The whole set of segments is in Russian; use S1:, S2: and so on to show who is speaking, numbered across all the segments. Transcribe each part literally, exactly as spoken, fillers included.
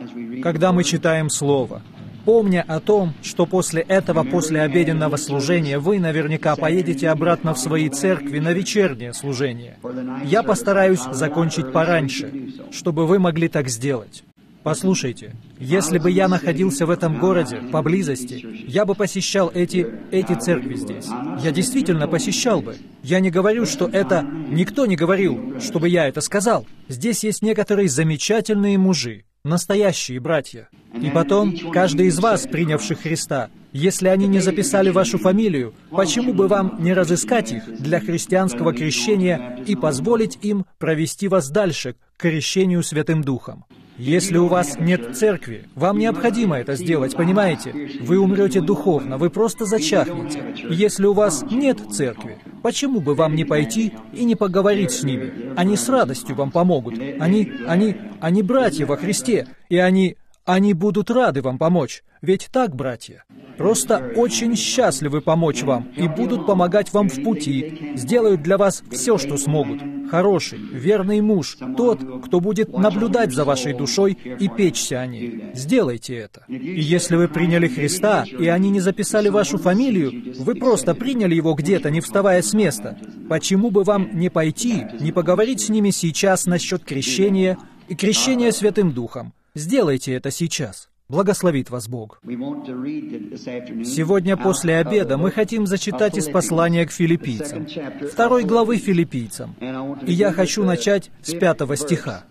S1: когда мы читаем Слово, помня о том, что после этого, после обеденного служения, вы наверняка поедете обратно в свои церкви на вечернее служение. Я постараюсь закончить пораньше, чтобы вы могли так сделать. Послушайте, если бы я находился в этом городе, поблизости, я бы посещал эти, эти церкви здесь. Я действительно посещал бы. Я не говорю, что это... Никто не говорил, чтобы я это сказал. Здесь есть некоторые замечательные мужи, настоящие братья. И потом, каждый из вас, принявших Христа, если они не записали вашу фамилию, почему бы вам не разыскать их для христианского крещения и позволить им провести вас дальше к крещению Святым Духом? Если у вас нет церкви, вам необходимо это сделать, понимаете? Вы умрете духовно, вы просто зачахнете. Если у вас нет церкви, почему бы вам не пойти и не поговорить с ними? Они с радостью вам помогут. Они, они, они братья во Христе, и они, они будут рады вам помочь. Ведь так, братья? Просто очень счастливы помочь вам и будут помогать вам в пути, сделают для вас все, что смогут. Хороший, верный муж, тот, кто будет наблюдать за вашей душой и печься о ней. Сделайте это. И если вы приняли Христа, и они не записали вашу фамилию, вы просто приняли его где-то, не вставая с места. Почему бы вам не пойти, не поговорить с ними сейчас насчет крещения и крещения Святым Духом? Сделайте это сейчас. Благословит вас Бог. Сегодня после обеда мы хотим зачитать из послания к филиппийцам, второй главы филиппийцам. И я хочу начать с пятого стиха.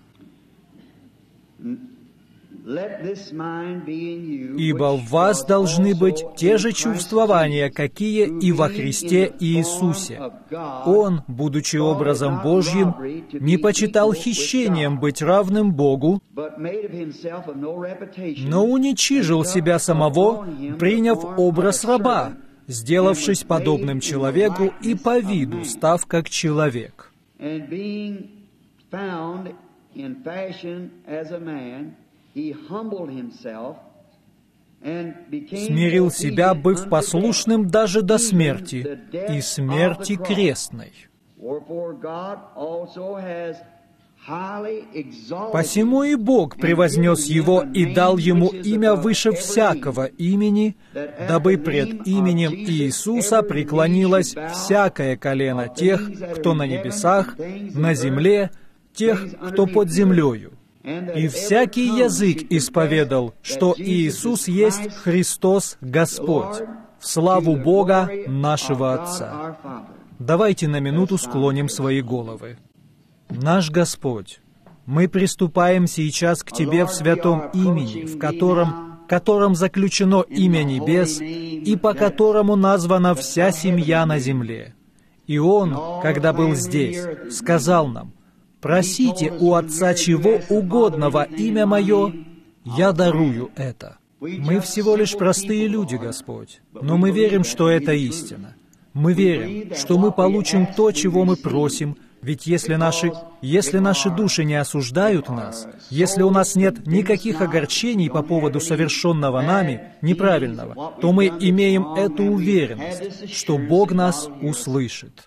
S1: «Ибо в вас должны быть те же чувствования, какие и во Христе Иисусе. Он, будучи образом Божьим, не почитал хищением быть равным Богу, но уничижил себя самого, приняв образ раба, сделавшись подобным человеку и по виду став как человек. Смирил себя, быв послушным даже до смерти, и смерти крестной. Посему и Бог превознес его и дал ему имя выше всякого имени, дабы пред именем Иисуса преклонилось всякое колено тех, кто на небесах, на земле, тех, кто под землею. И всякий язык исповедал, что Иисус есть Христос Господь, в славу Бога нашего Отца». Давайте на минуту склоним свои головы. Наш Господь, мы приступаем сейчас к Тебе в святом имени, в котором, котором заключено имя небес и по которому названа вся семья на земле. И Он, когда был здесь, сказал нам: «Просите у Отца чего угодно во имя Мое, я дарую это». Мы всего лишь простые люди, Господь, но мы верим, что это истина. Мы верим, что мы получим то, чего мы просим, ведь если наши, если наши души не осуждают нас, если у нас нет никаких огорчений по поводу совершенного нами неправильного, то мы имеем эту уверенность, что Бог нас услышит.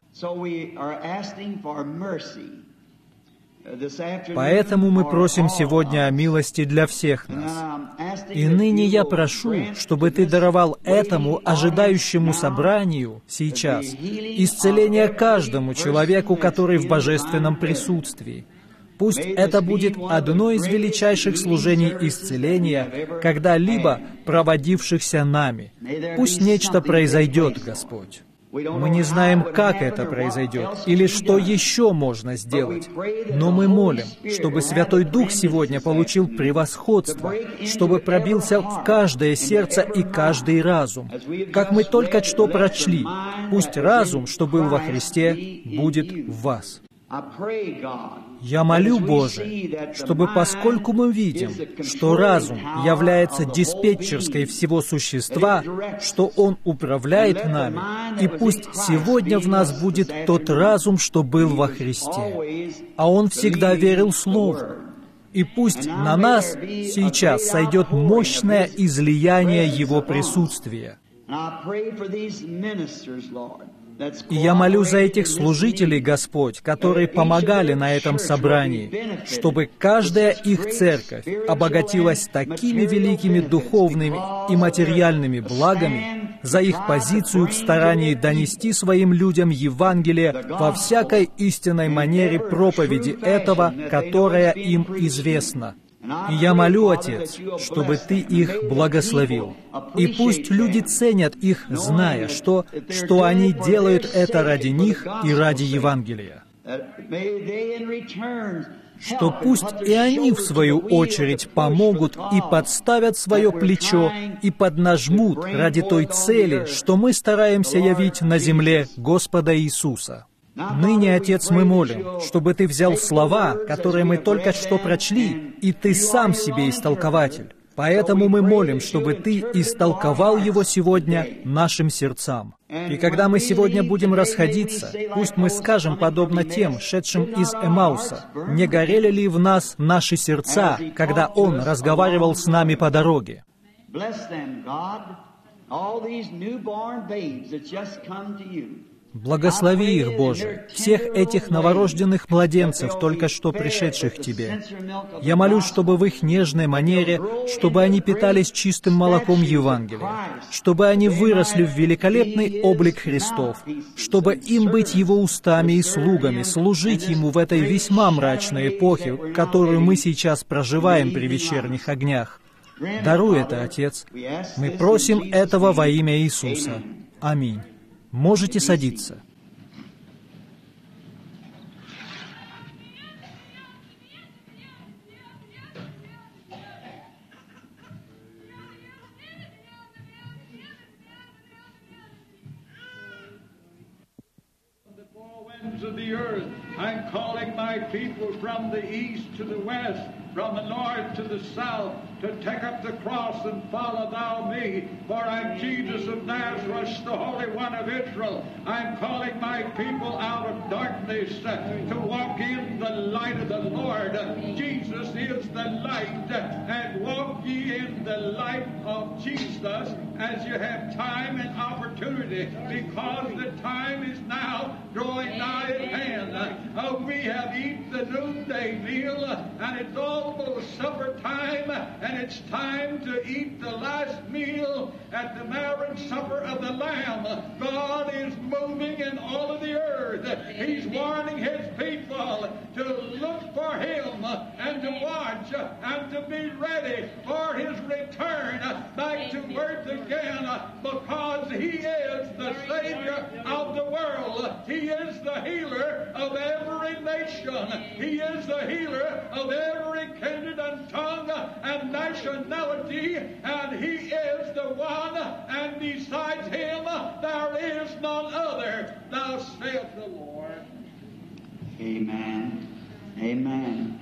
S1: Поэтому мы просим сегодня о милости для всех нас. И ныне я прошу, чтобы Ты даровал этому ожидающему собранию сейчас исцеление каждому человеку, который в божественном присутствии. Пусть это будет одно из величайших служений исцеления, когда-либо проводившихся нами. Пусть нечто произойдет, Господь. Мы не знаем, как это произойдет, или что еще можно сделать, но мы молим, чтобы Святой Дух сегодня получил превосходство, чтобы пробился в каждое сердце и каждый разум. Как мы только что прочли, пусть разум, что был во Христе, будет в вас. Я молю, Боже, чтобы, поскольку мы видим, что разум является диспетчерской всего существа, что он управляет нами, и пусть сегодня в нас будет тот разум, что был во Христе, а он всегда верил Слову. И пусть на нас сейчас сойдет мощное излияние Его присутствия. И я молю за этих служителей, Господь, которые помогали на этом собрании, чтобы каждая их церковь обогатилась такими великими духовными и материальными благами за их позицию в старании донести своим людям Евангелие во всякой истинной манере проповеди этого, которая им известна. И я молю, Отец, чтобы Ты их благословил. И пусть люди ценят их, зная, что, что они делают это ради них и ради Евангелия. Что пусть и они, в свою очередь, помогут и подставят свое плечо и поднажмут ради той цели, что мы стараемся явить на земле Господа Иисуса. Ныне, Отец, мы молим, чтобы Ты взял слова, которые мы только что прочли, и Ты сам себе истолкователь. Поэтому мы молим, чтобы Ты истолковал его сегодня нашим сердцам. И когда мы сегодня будем расходиться, пусть мы скажем, подобно тем, шедшим из Эмауса, не горели ли в нас наши сердца, когда Он разговаривал с нами по дороге? Благослови их, Боже, всех этих новорожденных младенцев, только что пришедших к Тебе. Я молюсь, чтобы в их нежной манере, чтобы они питались чистым молоком Евангелия, чтобы они выросли в великолепный облик Христов, чтобы им быть Его устами и слугами, служить Ему в этой весьма мрачной эпохе, которую мы сейчас проживаем при вечерних огнях. Даруй это, Отец. Мы просим этого во имя Иисуса. Аминь. Можете садиться.
S2: Of the earth, I'm calling my people from the east to the west, from the north to the south, to take up the cross and follow thou me. For I'm Jesus of Nazareth, the Holy One of Israel. I'm calling my people out of darkness uh, to walk in the light of the Lord. Jesus is the light, and walk ye in the light of Jesus as you have time and opportunity, because the time is now drawing nigh at hand. Uh, we have eaten the noonday meal, uh, and it's almost supper time, and it's time to eat the last meal at the marriage supper of the Lamb. God is moving in all of the earth. He's warning His people to look for Him and to watch and to be ready for His return back to earth again, because He is the Savior of the world. He is the healer of every nation. He is the healer of every kindred and tongue and nationality, and He is the one, and besides Him there is none other. Thou saith the Lord.
S3: Amen. Amen.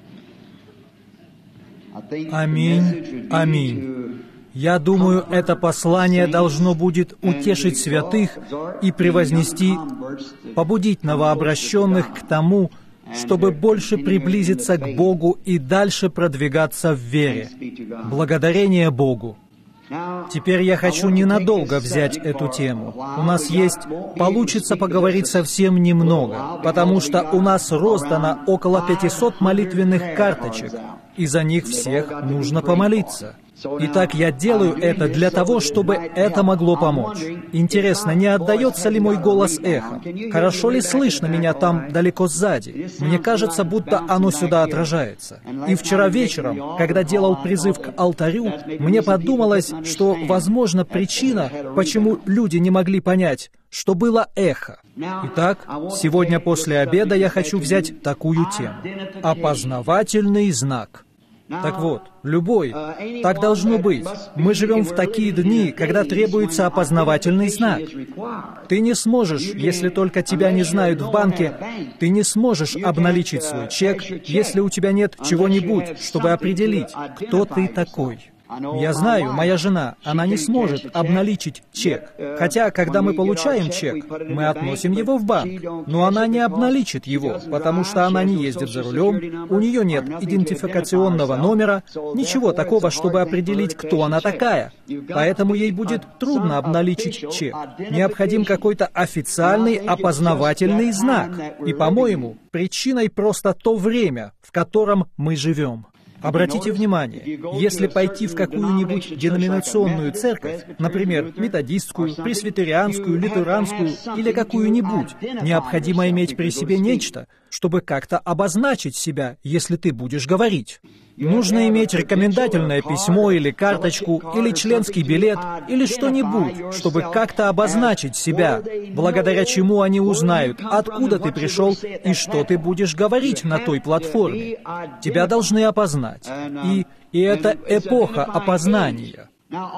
S1: Аминь. Аминь. Я думаю, это послание должно будет утешить святых и превознести, побудить новообращенных к тому, чтобы больше приблизиться к Богу и дальше продвигаться в вере. Благодарение Богу. Теперь я хочу ненадолго взять эту тему. У нас есть, получится поговорить совсем немного, потому что у нас роздано около пятисот молитвенных карточек, и за них всех нужно помолиться. Итак, я делаю это для того, чтобы это могло помочь. Интересно, не отдается ли мой голос эхом? Хорошо ли слышно меня там далеко сзади? Мне кажется, будто оно сюда отражается. И вчера вечером, когда делал призыв к алтарю, мне подумалось, что, возможно, причина, почему люди не могли понять, что было эхо. Итак, сегодня после обеда я хочу взять такую тему. Опознавательный знак. Так вот, любой, так должно быть. Мы живем в такие дни, когда требуется опознавательный знак. Ты не сможешь, если только тебя не знают в банке, ты не сможешь обналичить свой чек, если у тебя нет чего-нибудь, чтобы определить, кто ты такой. Я знаю, моя жена, она не сможет обналичить чек. Хотя, когда мы получаем чек, мы относим его в банк. Но она не обналичит его, потому что она не ездит за рулем, у нее нет идентификационного номера, ничего такого, чтобы определить, кто она такая. Поэтому ей будет трудно обналичить чек. Необходим какой-то официальный опознавательный знак. И, по-моему, причиной просто то время, в котором мы живем. Обратите внимание, если пойти в какую-нибудь деноминационную церковь, например, методистскую, пресвитерианскую, лютеранскую или какую-нибудь, необходимо иметь при себе нечто, чтобы как-то обозначить себя, если ты будешь говорить. Нужно иметь рекомендательное письмо или карточку, или членский билет, или что-нибудь, чтобы как-то обозначить себя, благодаря чему они узнают, откуда ты пришел и что ты будешь говорить на той платформе. Тебя должны опознать. И, и это эпоха опознания.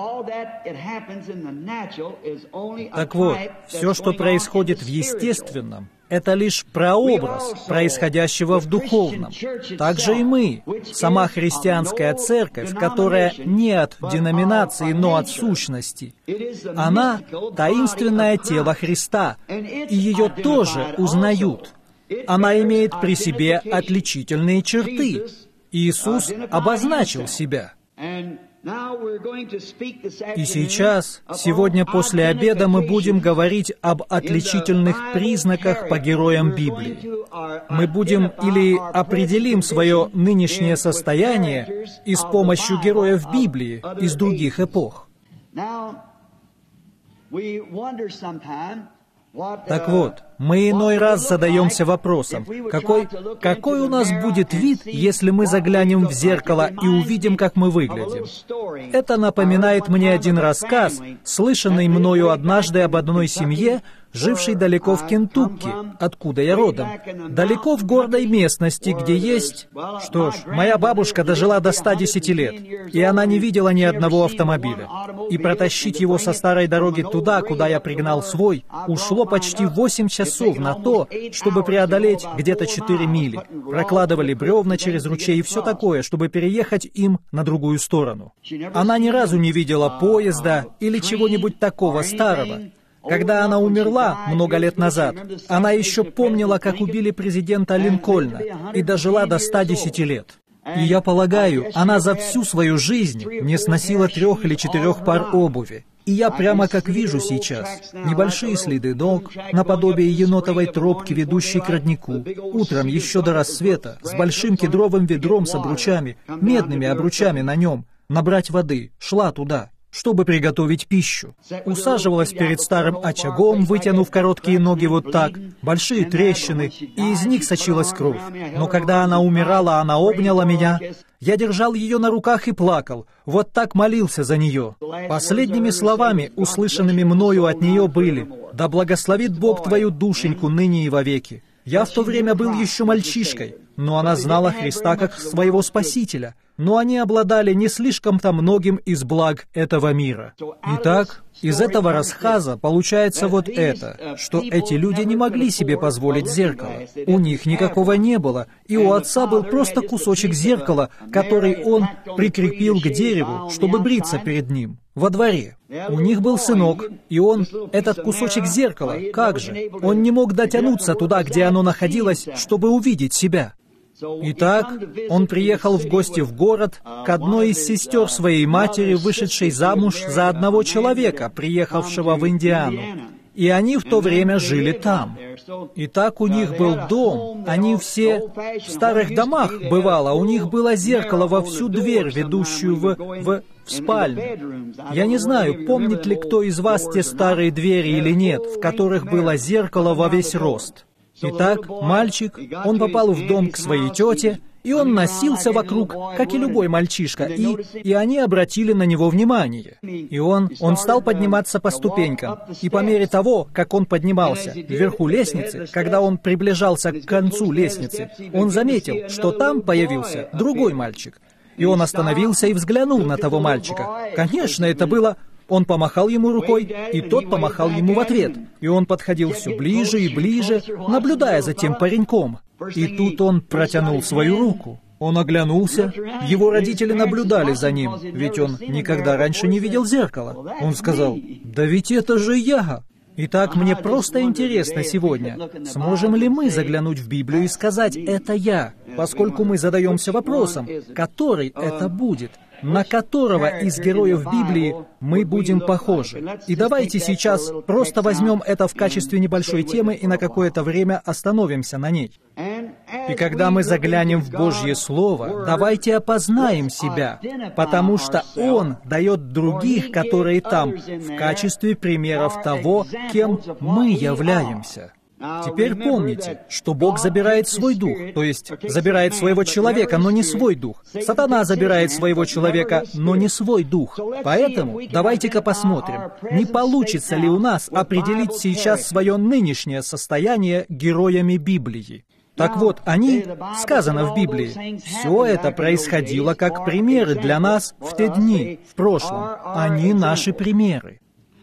S1: Так вот, все, что происходит в естественном, это лишь прообраз происходящего в духовном. Также и мы, сама христианская церковь, которая не от деноминации, но от сущности, она — таинственное тело Христа, и ее тоже узнают. Она имеет при себе отличительные черты. Иисус обозначил себя. И сейчас, сегодня после обеда, мы будем говорить об отличительных признаках по героям Библии. Мы будем или определим свое нынешнее состояние и с помощью героев Библии из других эпох. Так вот, мы иной раз задаемся вопросом, какой, какой у нас будет вид, если мы заглянем в зеркало и увидим, как мы выглядим. Это напоминает мне один рассказ, слышанный мною однажды об одной семье, жившей далеко в Кентукки, откуда я родом, далеко в горной местности, где есть... Что ж, моя бабушка дожила до ста десяти лет, и она не видела ни одного автомобиля. И протащить его со старой дороги туда, куда я пригнал свой, ушло почти восемь часов на то, чтобы преодолеть где-то четыре мили. Прокладывали бревна через ручей и все такое, чтобы переехать им на другую сторону. Она ни разу не видела поезда или чего-нибудь такого старого. Когда она умерла много лет назад, она еще помнила, как убили президента Линкольна, и дожила до ста десяти лет. И я полагаю, она за всю свою жизнь не сносила трех или четырех пар обуви. И я прямо как вижу сейчас небольшие следы ног, наподобие енотовой тропки, ведущей к роднику. Утром, еще до рассвета, с большим кедровым ведром с обручами, медными обручами на нем, набрать воды, шла туда, чтобы приготовить пищу. Усаживалась перед старым очагом, вытянув короткие ноги вот так, большие трещины, и из них сочилась кровь. Но когда она умирала, она обняла меня. Я держал ее на руках и плакал, вот так молился за нее. Последними словами, услышанными мною от нее, были: «Да благословит Бог твою душеньку ныне и вовеки». Я в то время был еще мальчишкой, но она знала Христа как своего Спасителя. Но они обладали не слишком-то многим из благ этого мира. Итак, из этого рассказа получается вот это, что эти люди не могли себе позволить зеркало. У них никакого не было, и у отца был просто кусочек зеркала, который он прикрепил к дереву, чтобы бриться перед ним, во дворе. У них был сынок, и он, этот кусочек зеркала, как же, он не мог дотянуться туда, где оно находилось, чтобы увидеть себя. Итак, он приехал в гости в город к одной из сестер своей матери, вышедшей замуж за одного человека, приехавшего в Индиану. И они в то время жили там. Итак, у них был дом, они все в старых домах, бывало, у них было зеркало во всю дверь, ведущую в, в, в спальню. Я не знаю, помнит ли кто из вас те старые двери или нет, в которых было зеркало во весь рост. Итак, мальчик, он попал в дом к своей тете, и он носился вокруг, как и любой мальчишка, и, и они обратили на него внимание. И он, он стал подниматься по ступенькам, и по мере того, как он поднимался вверху лестницы, когда он приближался к концу лестницы, он заметил, что там появился другой мальчик. И он остановился и взглянул на того мальчика. Конечно, это было... Он помахал ему рукой, и тот помахал ему в ответ. И он подходил все ближе и ближе, наблюдая за тем пареньком. И тут он протянул свою руку. Он оглянулся, его родители наблюдали за ним, ведь он никогда раньше не видел зеркала. Он сказал: «Да ведь это же я!» Итак, мне просто интересно сегодня, сможем ли мы заглянуть в Библию и сказать «это я», поскольку мы задаемся вопросом, который это будет, на которого из героев Библии мы будем похожи. И давайте сейчас просто возьмем это в качестве небольшой темы и на какое-то время остановимся на ней. И когда мы заглянем в Божье Слово, давайте опознаем себя, потому что Он дает других, которые там, в качестве примеров того, кем мы являемся. Теперь помните, что Бог забирает свой дух, то есть забирает своего человека, но не свой дух. Сатана забирает своего человека, но не свой дух. Поэтому давайте-ка посмотрим, не получится ли у нас определить сейчас свое нынешнее состояние героями Библии. Так вот, они, сказано в Библии, все это происходило как примеры для нас в те дни, в прошлом. Они наши примеры.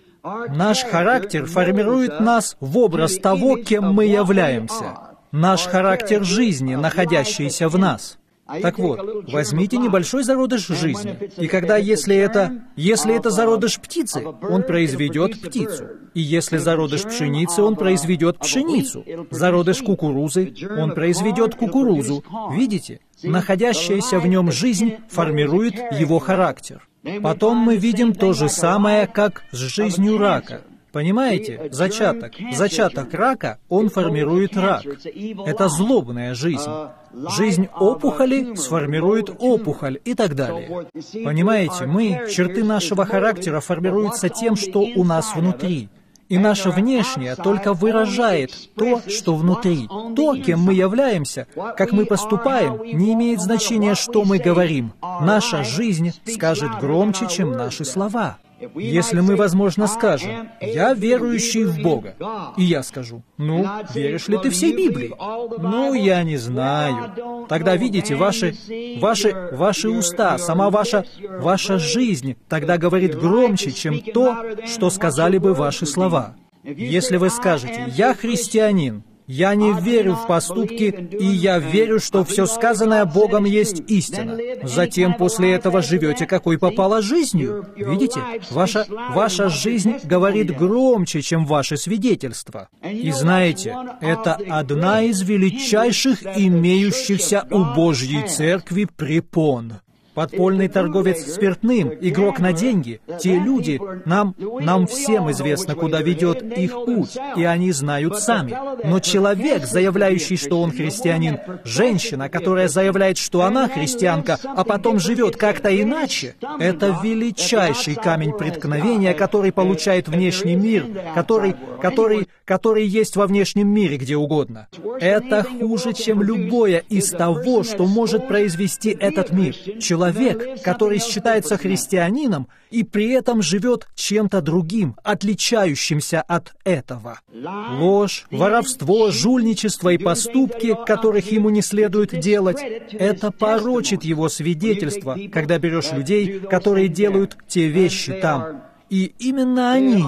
S1: Наш характер формирует нас в образ того, кем мы являемся. Наш характер жизни, находящийся в нас. Так вот, возьмите небольшой зародыш жизни, и когда, если это, если это зародыш птицы, он произведет птицу. И если зародыш пшеницы, он произведет пшеницу. Зародыш кукурузы, он произведет кукурузу. Видите? Находящаяся в нем жизнь формирует его характер. Потом мы видим то же самое, как с жизнью рака. Понимаете? Зачаток. Зачаток рака, он формирует рак. Это злобная жизнь. Жизнь опухоли сформирует опухоль и так далее. Понимаете, мы, черты нашего характера формируются тем, что у нас внутри. И наше внешнее только выражает то, что внутри. То, кем мы являемся, как мы поступаем, не имеет значения, что мы говорим. Наша жизнь скажет громче, чем наши слова. Если мы, возможно, скажем: «Я верующий в Бога», и я скажу: «Ну, веришь ли ты всей Библии?» «Ну, я не знаю». Тогда, видите, ваши, ваши, ваши уста, сама ваша, ваша жизнь тогда говорит громче, чем то, что сказали бы ваши слова. Если вы скажете: «Я христианин», «Я не верю в поступки, и я верю, что все сказанное Богом есть истина». Затем после этого живете, какой попало, жизнью. Видите? Ваша, ваша жизнь говорит громче, чем ваши свидетельства. И знаете, это одна из величайших имеющихся у Божьей Церкви препон. Подпольный торговец спиртным, игрок на деньги, те люди, нам, нам всем известно, куда ведет их путь, и они знают сами. Но человек, заявляющий, что он христианин, женщина, которая заявляет, что она христианка, а потом живет как-то иначе, это величайший камень преткновения, который получает внешний мир, который, который, который есть во внешнем мире где угодно. Это хуже, чем любое из того, что может произвести этот мир. Человек, который считается христианином и при этом живет чем-то другим, отличающимся от этого. Ложь, воровство, жульничество и поступки, которых ему не следует делать, это порочит его свидетельство, когда берешь людей, которые делают те вещи там. И именно они,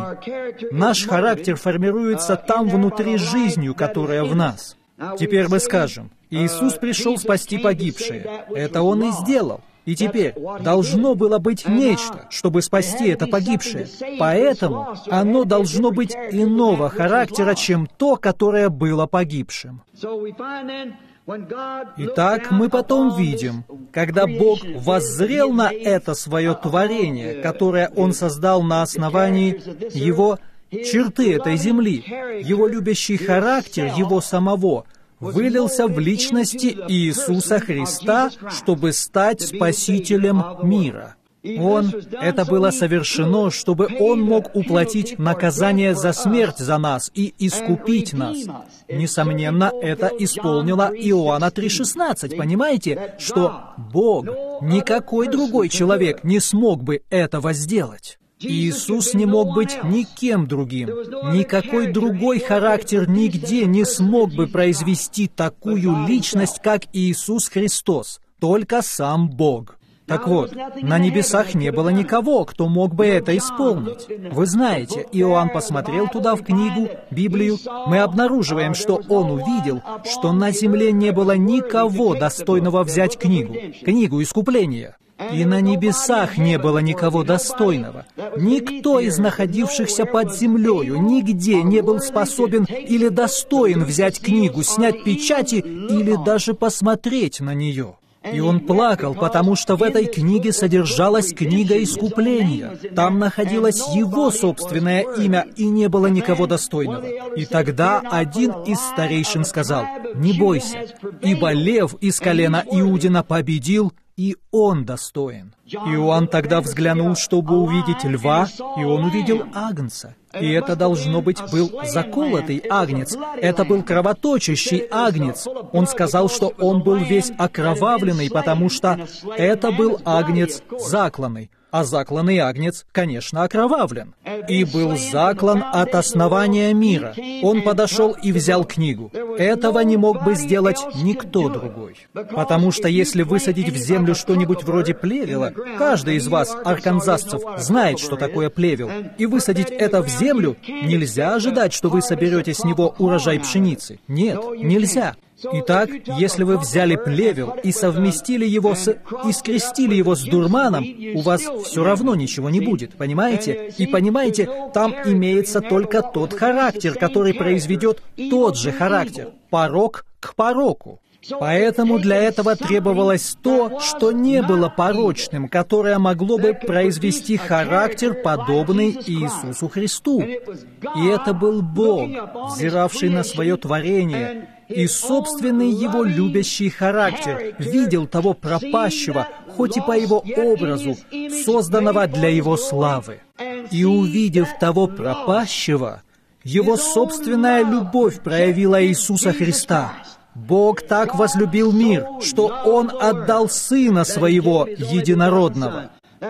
S1: наш характер формируется там внутри жизнью, которая в нас. Теперь мы скажем: Иисус пришел спасти погибшие. Это Он и сделал. И теперь должно было быть нечто, чтобы спасти это погибшее. Поэтому оно должно быть иного характера, чем то, которое было погибшим. Итак, мы потом видим, когда Бог воззрел на это свое творение, которое Он создал на основании Его черты этой земли, Его любящий характер Его самого, вылился в личности Иисуса Христа, чтобы стать Спасителем мира. Он, это было совершено, чтобы Он мог уплатить наказание за смерть за нас и искупить нас. Несомненно, это исполнило Иоанна три шестнадцать. Понимаете, что Бог, никакой другой человек не смог бы этого сделать. Иисус не мог быть никем другим. Никакой другой характер нигде не смог бы произвести такую личность, как Иисус Христос. Только сам Бог. Так вот, на небесах не было никого, кто мог бы это исполнить. Вы знаете, Иоанн посмотрел туда в книгу, Библию. Мы обнаруживаем, что он увидел, что на земле не было никого, достойного взять книгу, книгу искупления. И на небесах не было никого достойного. Никто из находившихся под землею нигде не был способен или достоин взять книгу, снять печати или даже посмотреть на нее. И он плакал, потому что в этой книге содержалась книга искупления. Там находилось его собственное имя, и не было никого достойного. И тогда один из старейшин сказал: «Не бойся, ибо лев из колена Иудина победил, и он достоин». Иоанн тогда взглянул, чтобы увидеть льва, и он увидел агнца. И это, должно быть, был заколотый агнец. Это был кровоточащий агнец. Он сказал, что он был весь окровавленный, потому что это был агнец закланный. А закланный агнец, конечно, окровавлен. И был заклан от основания мира. Он подошел и взял книгу. Этого не мог бы сделать никто другой. Потому что если высадить в землю что-нибудь вроде плевела, каждый из вас, арканзасцев, знает, что такое плевел, и высадить это в землю, нельзя ожидать, что вы соберете с него урожай пшеницы. Нет, нельзя. Итак, если вы взяли плевел и совместили его с... и скрестили его с дурманом, у вас все равно ничего не будет, понимаете? И понимаете, там имеется только тот характер, который произведет тот же характер. Порок к пороку. Поэтому для этого требовалось то, что не было порочным, которое могло бы произвести характер, подобный Иисусу Христу. И это был Бог, взиравший на свое творение, и собственный его любящий характер видел того пропащего, хоть и по его образу, созданного для его славы. И увидев того пропащего, его собственная любовь проявила Иисуса Христа. Бог так возлюбил мир, что Он отдал Сына Своего Единородного.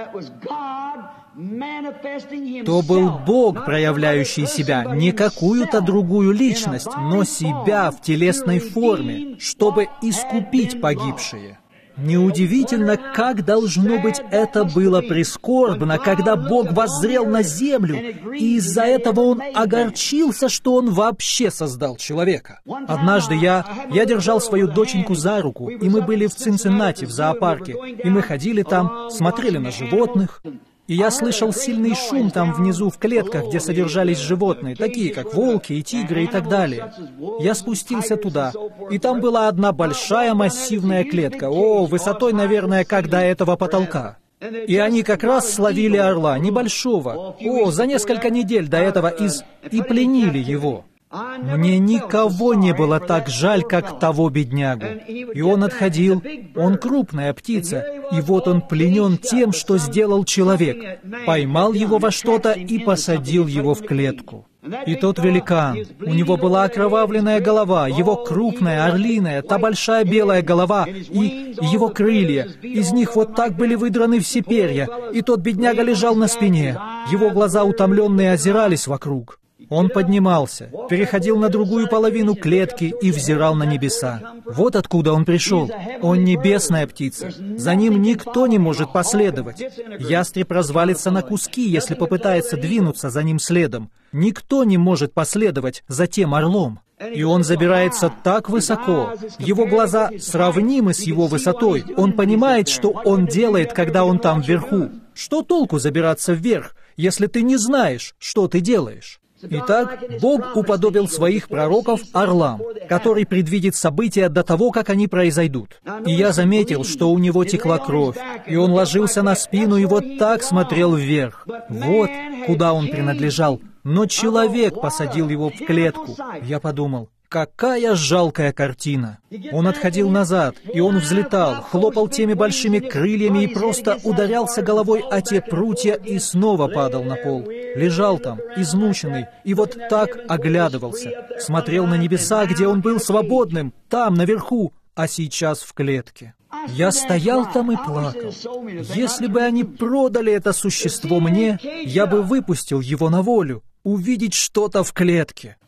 S1: То был Бог, проявляющий себя, не какую-то другую личность, но себя в телесной форме, чтобы искупить погибшие. Неудивительно, как должно быть это было прискорбно, когда Бог воззрел на землю, и из-за этого Он огорчился, что Он вообще создал человека. Однажды я, я держал свою доченьку за руку, и мы были в Цинциннати, в зоопарке, и мы ходили там, смотрели на животных. И я слышал сильный шум там внизу в клетках, где содержались животные, такие как волки и тигры и так далее. Я спустился туда, и там была одна большая массивная клетка, о, высотой, наверное, как до этого потолка. И они как раз словили орла, небольшого, о, за несколько недель до этого из... и пленили его. Мне никого не было так жаль, как того беднягу. И он отходил, он крупная птица, и вот он пленен тем, что сделал человек. Поймал его во что-то и посадил его в клетку. И тот великан, у него была окровавленная голова, его крупная, орлиная, та большая белая голова и его крылья. Из них вот так были выдраны все перья, и тот бедняга лежал на спине. Его глаза утомленные озирались вокруг. Он поднимался, переходил на другую половину клетки и взирал на небеса. Вот откуда он пришел. Он небесная птица. За ним никто не может последовать. Ястреб развалится на куски, если попытается двинуться за ним следом. Никто не может последовать за тем орлом. И он забирается так высоко. Его глаза сравнимы с его высотой. Он понимает, что он делает, когда он там вверху. Что толку забираться вверх, если ты не знаешь, что ты делаешь? Итак, Бог уподобил своих пророков орлам, который предвидит события до того, как они произойдут. И я заметил, что у него текла кровь, и он ложился на спину и вот так смотрел вверх. Вот куда он принадлежал. Но человек посадил его в клетку. Я подумал, какая жалкая картина. Он отходил назад, и он взлетал, хлопал теми большими крыльями и просто ударялся головой о те прутья и снова падал на пол. Лежал там, измученный, и вот так оглядывался. Смотрел на небеса, где он был свободным, там, наверху, а сейчас в клетке. Я стоял там и плакал. Если бы они продали это существо мне, я бы выпустил его на волю. Увидеть что-то в клетке.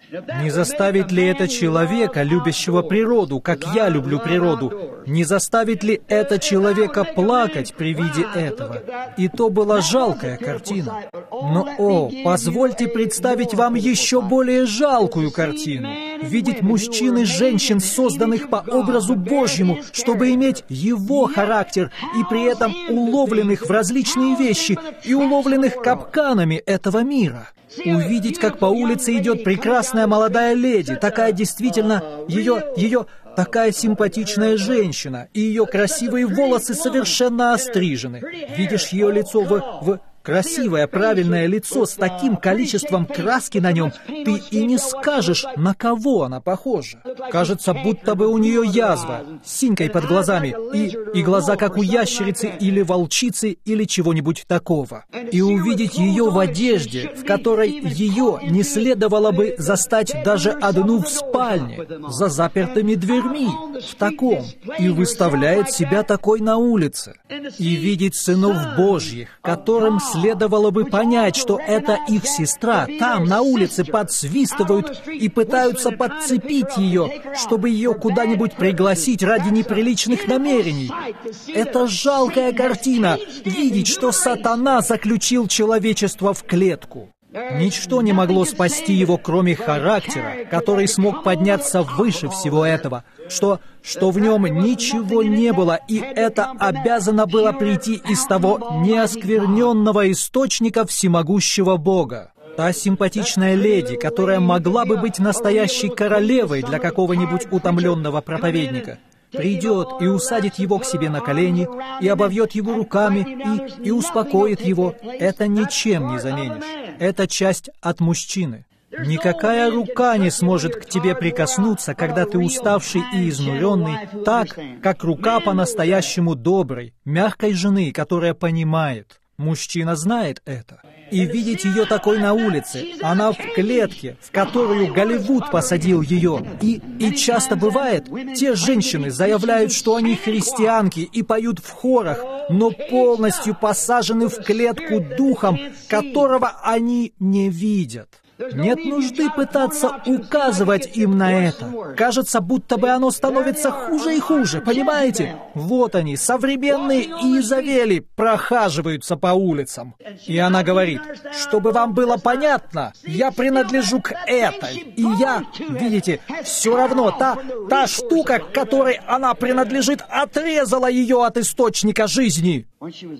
S1: Не заставит ли это человека, любящего природу, как я люблю природу, не заставит ли это человека плакать при виде этого? И то была жалкая картина. Но, о, позвольте представить вам еще более жалкую картину. Видеть мужчин и женщин, созданных по образу Божьему, чтобы иметь Его характер, и при этом уловленных в различные вещи и уловленных капканами этого мира. Увидеть, как по улице идет прекрасная молодая леди, такая действительно, ее, ее, такая симпатичная женщина, и ее красивые волосы совершенно острижены. Видишь ее лицо в... в красивое, правильное лицо с таким количеством краски на нем, ты и не скажешь, на кого она похожа. Кажется, будто бы у нее язва, с синькой под глазами, и, и глаза, как у ящерицы или волчицы, или чего-нибудь такого. И увидеть ее в одежде, в которой ее не следовало бы застать даже одну в спальне, за запертыми дверьми, в таком, и выставляет себя такой на улице. И видеть сынов Божьих, которым следовало бы понять, что это их сестра, там, на улице, подсвистывают и пытаются подцепить ее, чтобы ее куда-нибудь пригласить ради неприличных намерений. Это жалкая картина — видеть, что сатана заключил человечество в клетку. Ничто не могло спасти его, кроме характера, который смог подняться выше всего этого, что, что в нем ничего не было, и это обязано было прийти из того неоскверненного источника всемогущего Бога. Та симпатичная леди, которая могла бы быть настоящей королевой для какого-нибудь утомленного проповедника, придет и усадит его к себе на колени, и обовьет его руками, и, и успокоит его. Это ничем не заменишь. Это часть от мужчины. Никакая рука не сможет к тебе прикоснуться, когда ты уставший и изнуренный, так, как рука по-настоящему доброй, мягкой жены, которая понимает. Мужчина знает это. И видеть ее такой на улице, она в клетке, в которую Голливуд посадил ее. И, и часто бывает, те женщины заявляют, что они христианки и поют в хорах, но полностью посажены в клетку духом, которого они не видят. Нет нужды пытаться указывать им на это. Кажется, будто бы оно становится хуже и хуже, понимаете? Вот они, современные Иезавели, прохаживаются по улицам. И она говорит: чтобы вам было понятно, я принадлежу к этой. И я, видите, все равно та, та штука, к которой она принадлежит, отрезала ее от источника жизни.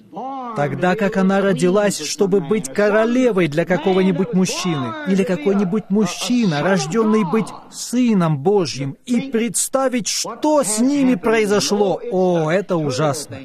S1: Тогда как она родилась, чтобы быть королевой для какого-нибудь мужчины, или какой-нибудь мужчина, рожденный быть Сыном Божьим, и представить, что с ними произошло. О, это ужасно.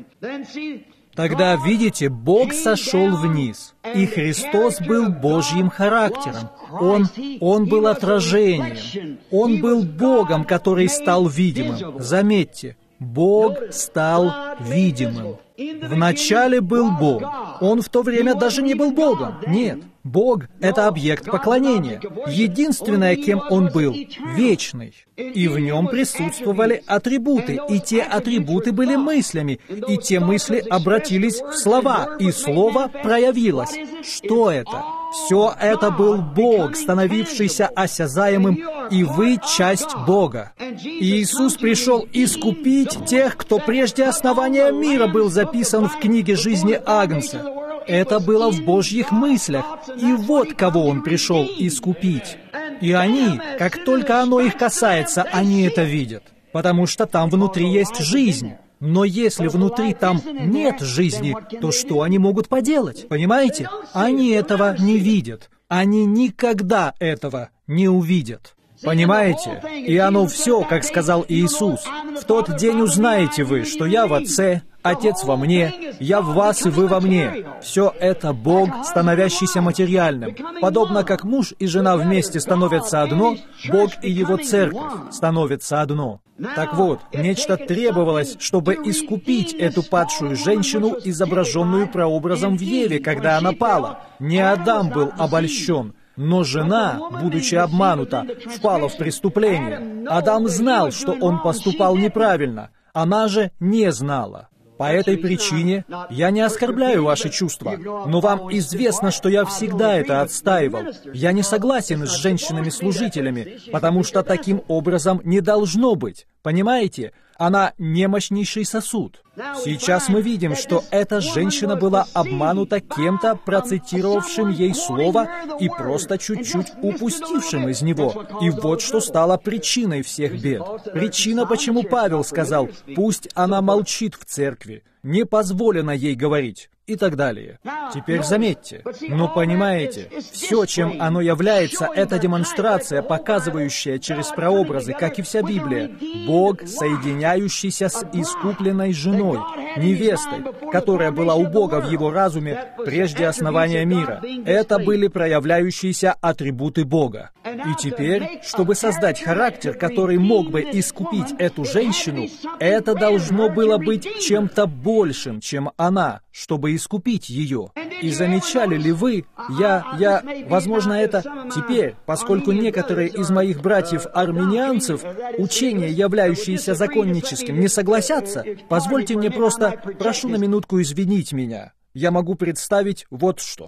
S1: Тогда, видите, Бог сошел вниз, и Христос был Божьим характером. Он, Он был отражением. Он был Богом, который стал видимым. Заметьте, Бог стал видимым. Вначале был Бог. Он в то время даже не был Богом. Нет. Бог — это объект поклонения. Единственное, кем Он был — вечный. И в Нем присутствовали атрибуты, и те атрибуты были мыслями, и те мысли обратились в слова, и Слово проявилось. Что это? Все это был Бог, становившийся осязаемым, и вы — часть Бога. И Иисус пришел искупить тех, кто прежде основания мира был записан в книге жизни Агнца. Это было в Божьих мыслях, и вот кого Он пришел искупить. И они, как только оно их касается, они это видят, потому что там внутри есть жизнь. Но если внутри там нет жизни, то что они могут поделать? Понимаете? Они этого не видят. Они никогда этого не увидят. Понимаете? И оно все, как сказал Иисус. В тот день узнаете вы, что я в Отце, Отец во мне, я в вас и вы во мне. Все это Бог, становящийся материальным. Подобно как муж и жена вместе становятся одно, Бог и Его Церковь становятся одно. Так вот, нечто требовалось, чтобы искупить эту падшую женщину, изображенную прообразом в Еве, когда она пала. Не Адам был обольщен, но жена, будучи обманута, впала в преступление. Адам знал, что он поступал неправильно, она же не знала. По этой причине я не оскорбляю ваши чувства, но вам известно, что я всегда это отстаивал. Я не согласен с женщинами-служителями, потому что таким образом не должно быть. Понимаете? Она немощнейший сосуд. Сейчас мы видим, что эта женщина была обманута кем-то, процитировавшим ей слово и просто чуть-чуть упустившим из него. И вот что стало причиной всех бед. Причина, почему Павел сказал: «Пусть она молчит в церкви, не позволено ей говорить», и так далее. Теперь заметьте, но понимаете, все, чем оно является, это демонстрация, показывающая через прообразы, как и вся Библия, Бог, соединяющийся с искупленной женой, невестой, которая была у Бога в его разуме прежде основания мира. Это были проявляющиеся атрибуты Бога. И теперь, чтобы создать характер, который мог бы искупить эту женщину, это должно было быть чем-то большим, чем она, чтобы искупить ее. И замечали ли вы, я, я, возможно, это теперь, поскольку некоторые из моих братьев-арменианцев, учения, являющиеся законническим, не согласятся, позвольте мне просто, прошу на минутку извинить меня. Я могу представить вот что.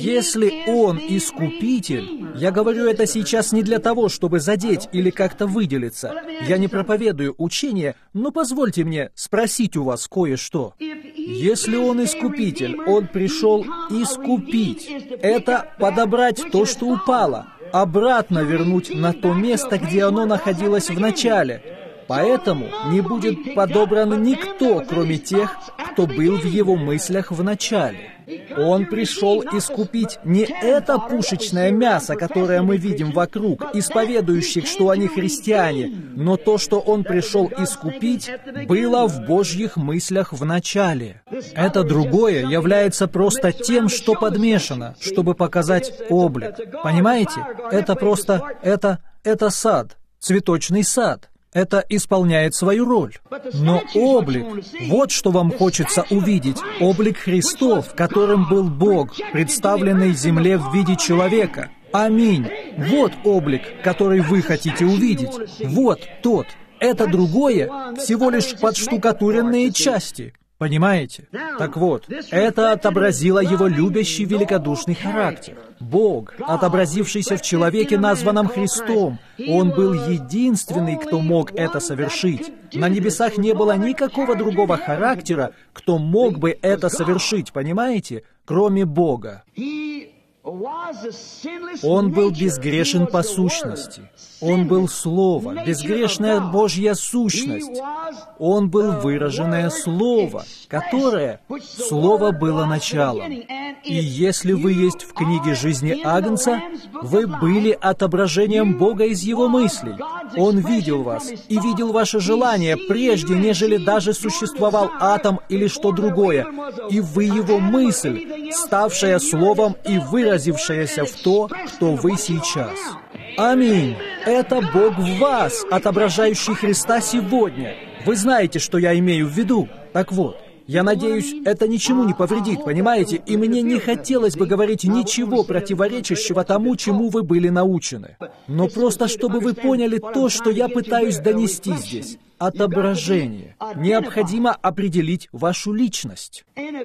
S1: Если Он искупитель, я говорю это сейчас не для того, чтобы задеть или как-то выделиться. Я не проповедую учение, но позвольте мне спросить у вас кое-что. Если Он искупитель, Он пришел искупить. Это подобрать то, что упало, обратно вернуть на то место, где оно находилось в начале. Поэтому не будет подобран никто, кроме тех, кто был в его мыслях в начале. Он пришел искупить не это пушечное мясо, которое мы видим вокруг, исповедующих, что они христиане, но то, что Он пришел искупить, было в Божьих мыслях в начале. Это другое является просто тем, что подмешано, чтобы показать облик. Понимаете? Это просто, это, это сад, цветочный сад. Это исполняет свою роль. Но облик, вот что вам хочется увидеть, облик Христов, которым был Бог, представленный земле в виде человека. Аминь. Вот облик, который вы хотите увидеть. Вот тот. Это другое, всего лишь подштукатуренные части. Понимаете? Так вот, это отобразило его любящий великодушный характер. Бог, отобразившийся в человеке, названном Христом, Он был единственный, кто мог это совершить. На небесах не было никакого другого характера, кто мог бы это совершить, понимаете? Кроме Бога. Он был безгрешен по сущности. Он был Слово, безгрешная Божья сущность. Он был выраженное Слово, которое Слово было началом. И если вы есть в книге жизни Агнца, вы были отображением Бога из Его мыслей. Он видел вас и видел ваше желание, прежде нежели даже существовал атом или что другое. И вы Его мысль, ставшая Словом и выразившаяся в то, кто вы сейчас. Аминь. Это Бог в вас, отображающий Христа сегодня. Вы знаете, что я имею в виду. Так вот, я надеюсь, это ничему не повредит, понимаете? И мне не хотелось бы говорить ничего противоречащего тому, чему вы были научены. Но просто чтобы вы поняли то, что я пытаюсь донести здесь. Отображение. Необходимо определить вашу личность.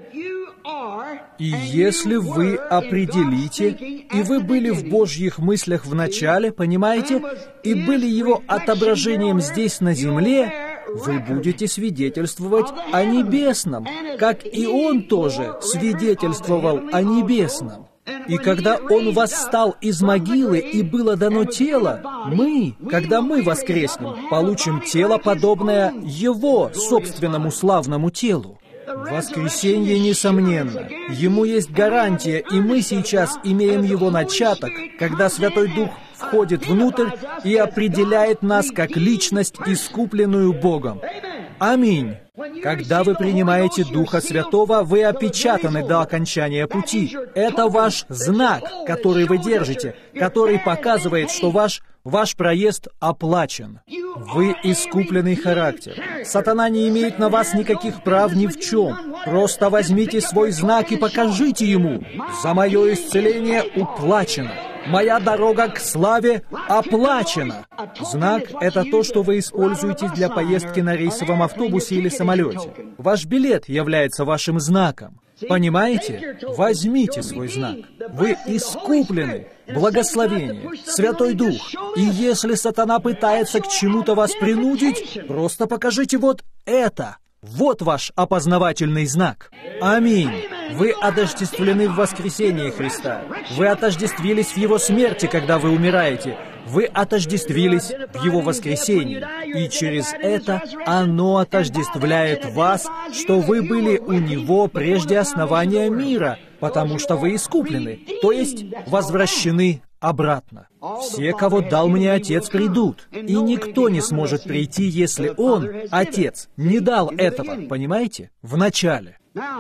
S1: И если вы определите, и вы были в Божьих мыслях в начале, понимаете, и были Его отображением здесь на земле, вы будете свидетельствовать о небесном, как и Он тоже свидетельствовал о небесном. И когда Он восстал из могилы и было дано тело, мы, когда мы воскреснем, получим тело, подобное Его собственному славному телу. Воскресенье, несомненно. Ему есть гарантия, и мы сейчас имеем его начаток, когда Святой Дух входит внутрь и определяет нас как личность, искупленную Богом. Аминь. Когда вы принимаете Духа Святого, вы опечатаны до окончания пути. Это ваш знак, который вы держите, который показывает, что ваш, ваш проезд оплачен. Вы искупленный характер. Сатана не имеет на вас никаких прав ни в чем. Просто возьмите свой знак и покажите ему. За мое исцеление уплачено. моя дорога к славе оплачена. Знак — это то, что вы используете для поездки на рейсовом автобусе или самолете. Ваш билет является вашим знаком. Понимаете? Возьмите свой знак. Вы искуплены. Благословение, Святой Дух. И если сатана пытается к чему-то вас принудить, просто покажите вот это. Вот ваш опознавательный знак. Аминь. Вы отождествлены в воскресении Христа. Вы отождествились в Его смерти, когда вы умираете. Вы отождествились в Его воскресении. И через это оно отождествляет вас, что вы были у Него прежде основания мира, потому что вы искуплены, то есть возвращены обратно. Все, кого дал мне Отец, придут, и никто не сможет прийти, если Он, Отец, не дал этого, понимаете? В начале.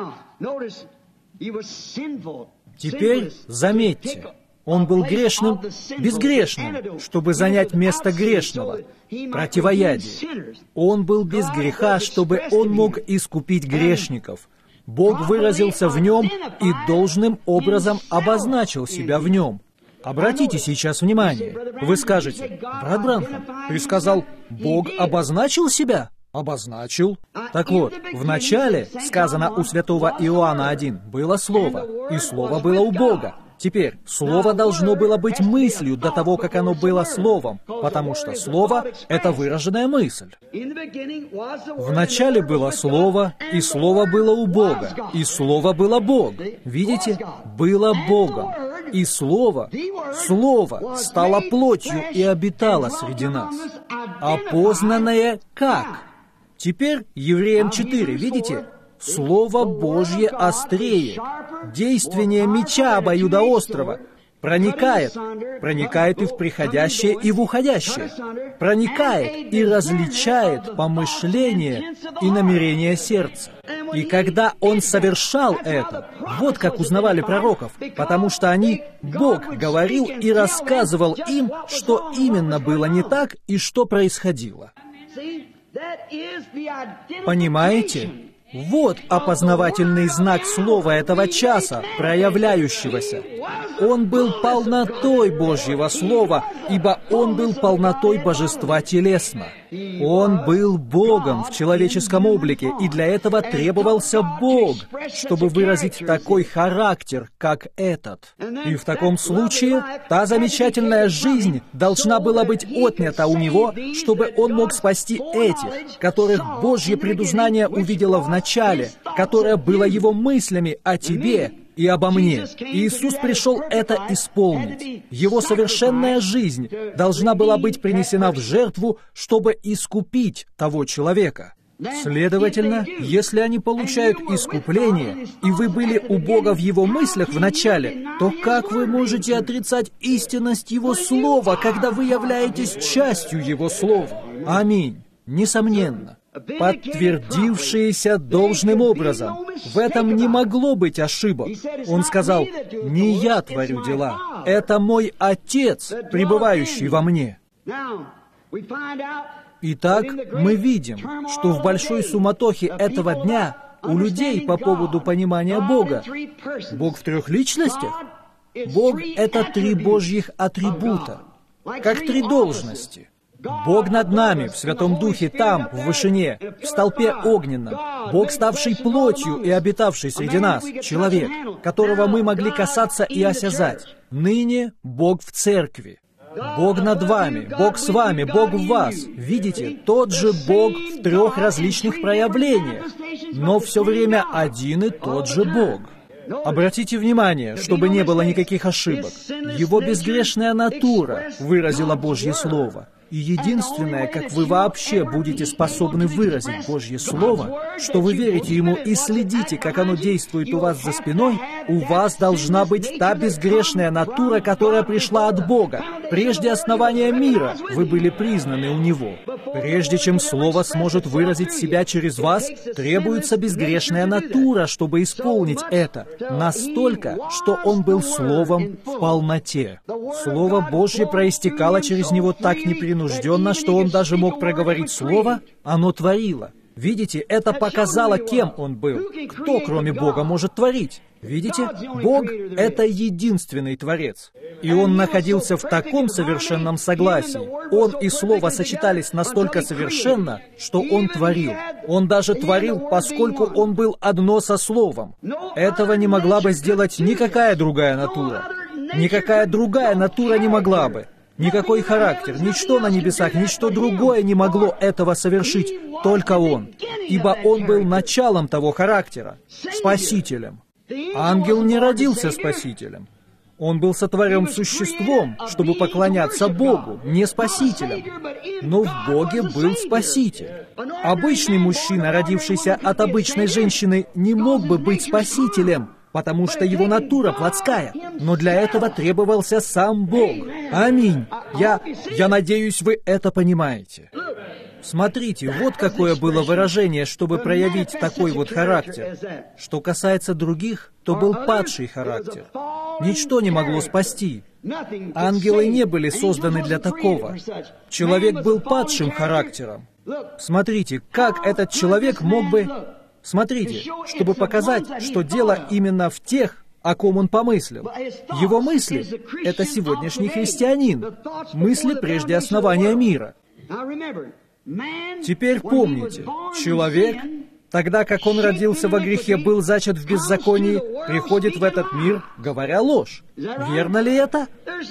S1: Теперь заметьте, Он был грешным, безгрешным, чтобы занять место грешного, противоядие. Он был без греха, чтобы Он мог искупить грешников. Бог выразился в Нем и должным образом обозначил себя в Нем. Обратите сейчас внимание. Вы скажете: брат Бранхам, ты сказал, Бог обозначил себя? Обозначил. Так вот, в начале, сказано у святого Иоанна один, было Слово, и Слово было у Бога. Теперь, Слово должно было быть мыслью до того, как оно было Словом, потому что Слово — это выраженная мысль. В начале было Слово, и Слово было у Бога, и Слово было Бог. Видите? Было Богом. И Слово, Слово стало плотью и обитало среди нас. Опознанное как? Теперь Евреям четыре, видите? Слово Божье острее, действеннее меча обоюдоострого, проникает, проникает и в приходящее, и в уходящее, проникает и различает помышления и намерения сердца. И когда Он совершал это, вот как узнавали пророков, потому что они, Бог говорил и рассказывал им, что именно было не так и что происходило. Понимаете? Вот опознавательный знак слова этого часа, проявляющегося. Он был полнотой Божьего Слова, ибо Он был полнотой Божества телесно. Он был Богом в человеческом облике, и для этого требовался Бог, чтобы выразить такой характер, как этот. И в таком случае та замечательная жизнь должна была быть отнята у Него, чтобы Он мог спасти этих, которых Божье предузнание увидело в начале, которое было Его мыслями о тебе и обо мне. Иисус пришел это исполнить. Его совершенная жизнь должна была быть принесена в жертву, чтобы искупить того человека. Следовательно, если они получают искупление, и вы были у Бога в Его мыслях в начале, то как вы можете отрицать истинность Его Слова, когда вы являетесь частью Его Слова? Аминь. Несомненно. Подтвердившиеся должным образом. В этом не могло быть ошибок. Он сказал: «Не я творю дела, это мой Отец, пребывающий во мне». Итак, мы видим, что в большой суматохе этого дня у людей по поводу понимания Бога, Бог в трех личностях, Бог — это три Божьих атрибута, как три должности. Бог над нами, в Святом Духе, там, в вышине, в столпе огненном. Бог, ставший плотью и обитавший среди нас, человек, которого мы могли касаться и осязать. Ныне Бог в церкви. Бог над вами, Бог с вами, Бог в вас. Видите, тот же Бог в трех различных проявлениях, но все время один и тот же Бог. Обратите внимание, чтобы не было никаких ошибок. Его безгрешная натура выразила Божье Слово. И единственное, как вы вообще будете способны выразить Божье Слово, что вы верите Ему и следите, как оно действует у вас за спиной, у вас должна быть та безгрешная натура, которая пришла от Бога. Прежде основания мира вы были признаны у Него. Прежде чем Слово сможет выразить себя через вас, требуется безгрешная натура, чтобы исполнить это. Настолько, что Он был Словом в полноте. Слово Божье проистекало через Него так непринужденно, что Он даже мог проговорить Слово, оно творило. Видите, это показало, кем Он был. Кто, кроме Бога, может творить? Видите, Бог — это единственный Творец. И Он находился в таком совершенном согласии. Он и Слово сочетались настолько совершенно, что Он творил. Он даже творил, поскольку Он был одно со Словом. Этого не могла бы сделать никакая другая натура. Никакая другая натура не могла бы. Никакой характер, ничто на небесах, ничто другое не могло этого совершить, только Он. Ибо Он был началом того характера, Спасителем. Ангел не родился Спасителем. Он был сотворен существом, чтобы поклоняться Богу, не Спасителем. Но в Боге был Спаситель. Обычный мужчина, родившийся от обычной женщины, не мог бы быть Спасителем, потому что его натура плотская. Но для этого требовался сам Бог. Аминь. Я, я надеюсь, вы это понимаете. Смотрите, вот какое было выражение, чтобы проявить такой вот характер. Что касается других, то был падший характер. Ничто не могло спасти. Ангелы не были созданы для такого. Человек был падшим характером. Смотрите, как этот человек мог бы... Смотрите, чтобы показать, что дело именно в тех, о ком он помыслил. Его мысли — это сегодняшний христианин, мысли прежде основания мира. Теперь помните, человек, тогда как он родился во грехе, был зачат в беззаконии, приходит в этот мир, говоря ложь. Верно ли это?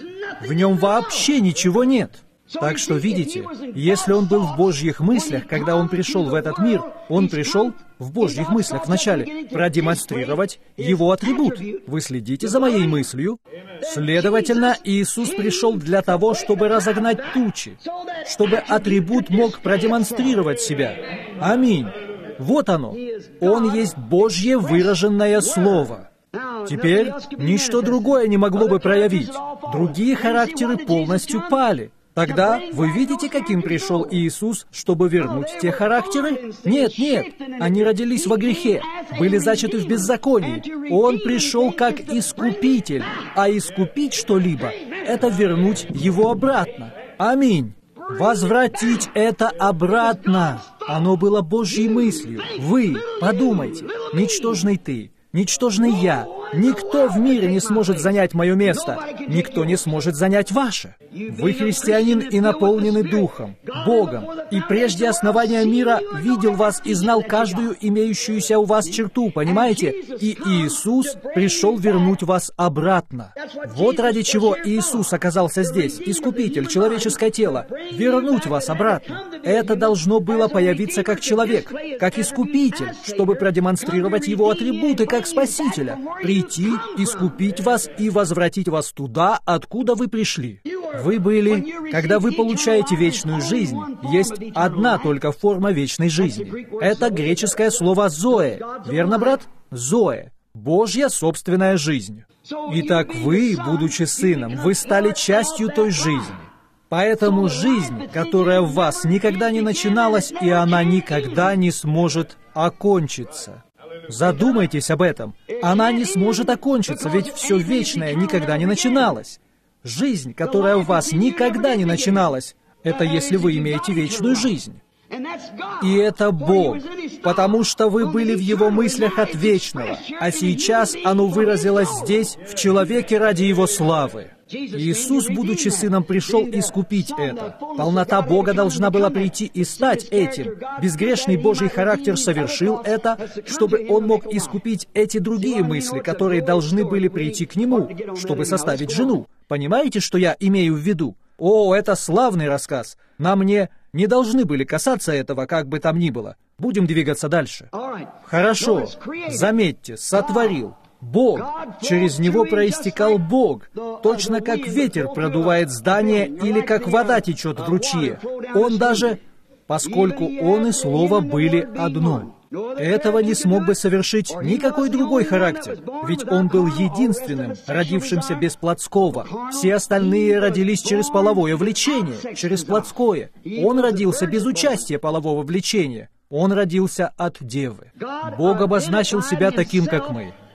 S1: В нем вообще ничего нет. Так что, видите, если он был в Божьих мыслях, когда он пришел в этот мир, он пришел в Божьих мыслях вначале продемонстрировать его атрибут. Вы следите за моей мыслью? Следовательно, Иисус пришел для того, чтобы разогнать тучи, чтобы атрибут мог продемонстрировать себя. Аминь. Вот оно. Он есть Божье выраженное Слово. Теперь ничто другое не могло бы проявить. Другие характеры полностью пали. Тогда вы видите, каким пришел Иисус, чтобы вернуть те характеры? Нет, нет, они родились во грехе, были зачаты в беззаконии. Он пришел как Искупитель, а искупить что-либо — это вернуть его обратно. Аминь. Возвратить это обратно. Оно было Божьей мыслью. Вы подумайте, ничтожный ты, ничтожный я. Никто в мире не сможет занять мое место. Никто не сможет занять ваше. Вы христианин и наполнены Духом, Богом, и прежде основания мира видел вас и знал каждую имеющуюся у вас черту, понимаете? И Иисус пришел вернуть вас обратно. Вот ради чего Иисус оказался здесь, Искупитель, человеческое тело, вернуть вас обратно. Это должно было появиться как человек, как Искупитель, чтобы продемонстрировать его атрибуты как Спасителя, прийти, искупить вас и возвратить вас туда, откуда вы пришли. Вы были, когда вы получаете вечную жизнь, есть одна только форма вечной жизни. Это греческое слово «зоэ». Верно, брат? «Зоэ». Божья собственная жизнь. Итак, вы, будучи сыном, вы стали частью той жизни. Поэтому жизнь, которая в вас никогда не начиналась, и она никогда не сможет окончиться. Задумайтесь об этом. Она не сможет окончиться, ведь все вечное никогда не начиналось. Жизнь, которая в вас никогда не начиналась, это если вы имеете вечную жизнь. И это Бог, потому что вы были в Его мыслях от вечного, а сейчас оно выразилось здесь, в человеке ради Его славы. Иисус, будучи Сыном, пришел искупить это. Полнота Бога должна была прийти и стать этим. Безгрешный Божий характер совершил это, чтобы Он мог искупить эти другие мысли, которые должны были прийти к Нему, чтобы составить жену. Понимаете, что я имею в виду? О, это славный рассказ. Нам не, не должны были касаться этого, как бы там ни было. Будем двигаться дальше. Хорошо. Заметьте, сотворил. Бог. Через него проистекал Бог. Точно как ветер продувает здание или как вода течет в ручье. Он даже, поскольку Он и Слово были одно. Этого не смог бы совершить никакой другой характер, ведь Он был единственным, родившимся без плотского. Все остальные родились через половое влечение, через плотское. Он родился без участия полового влечения. Он родился от девы. Бог обозначил себя таким, как мы.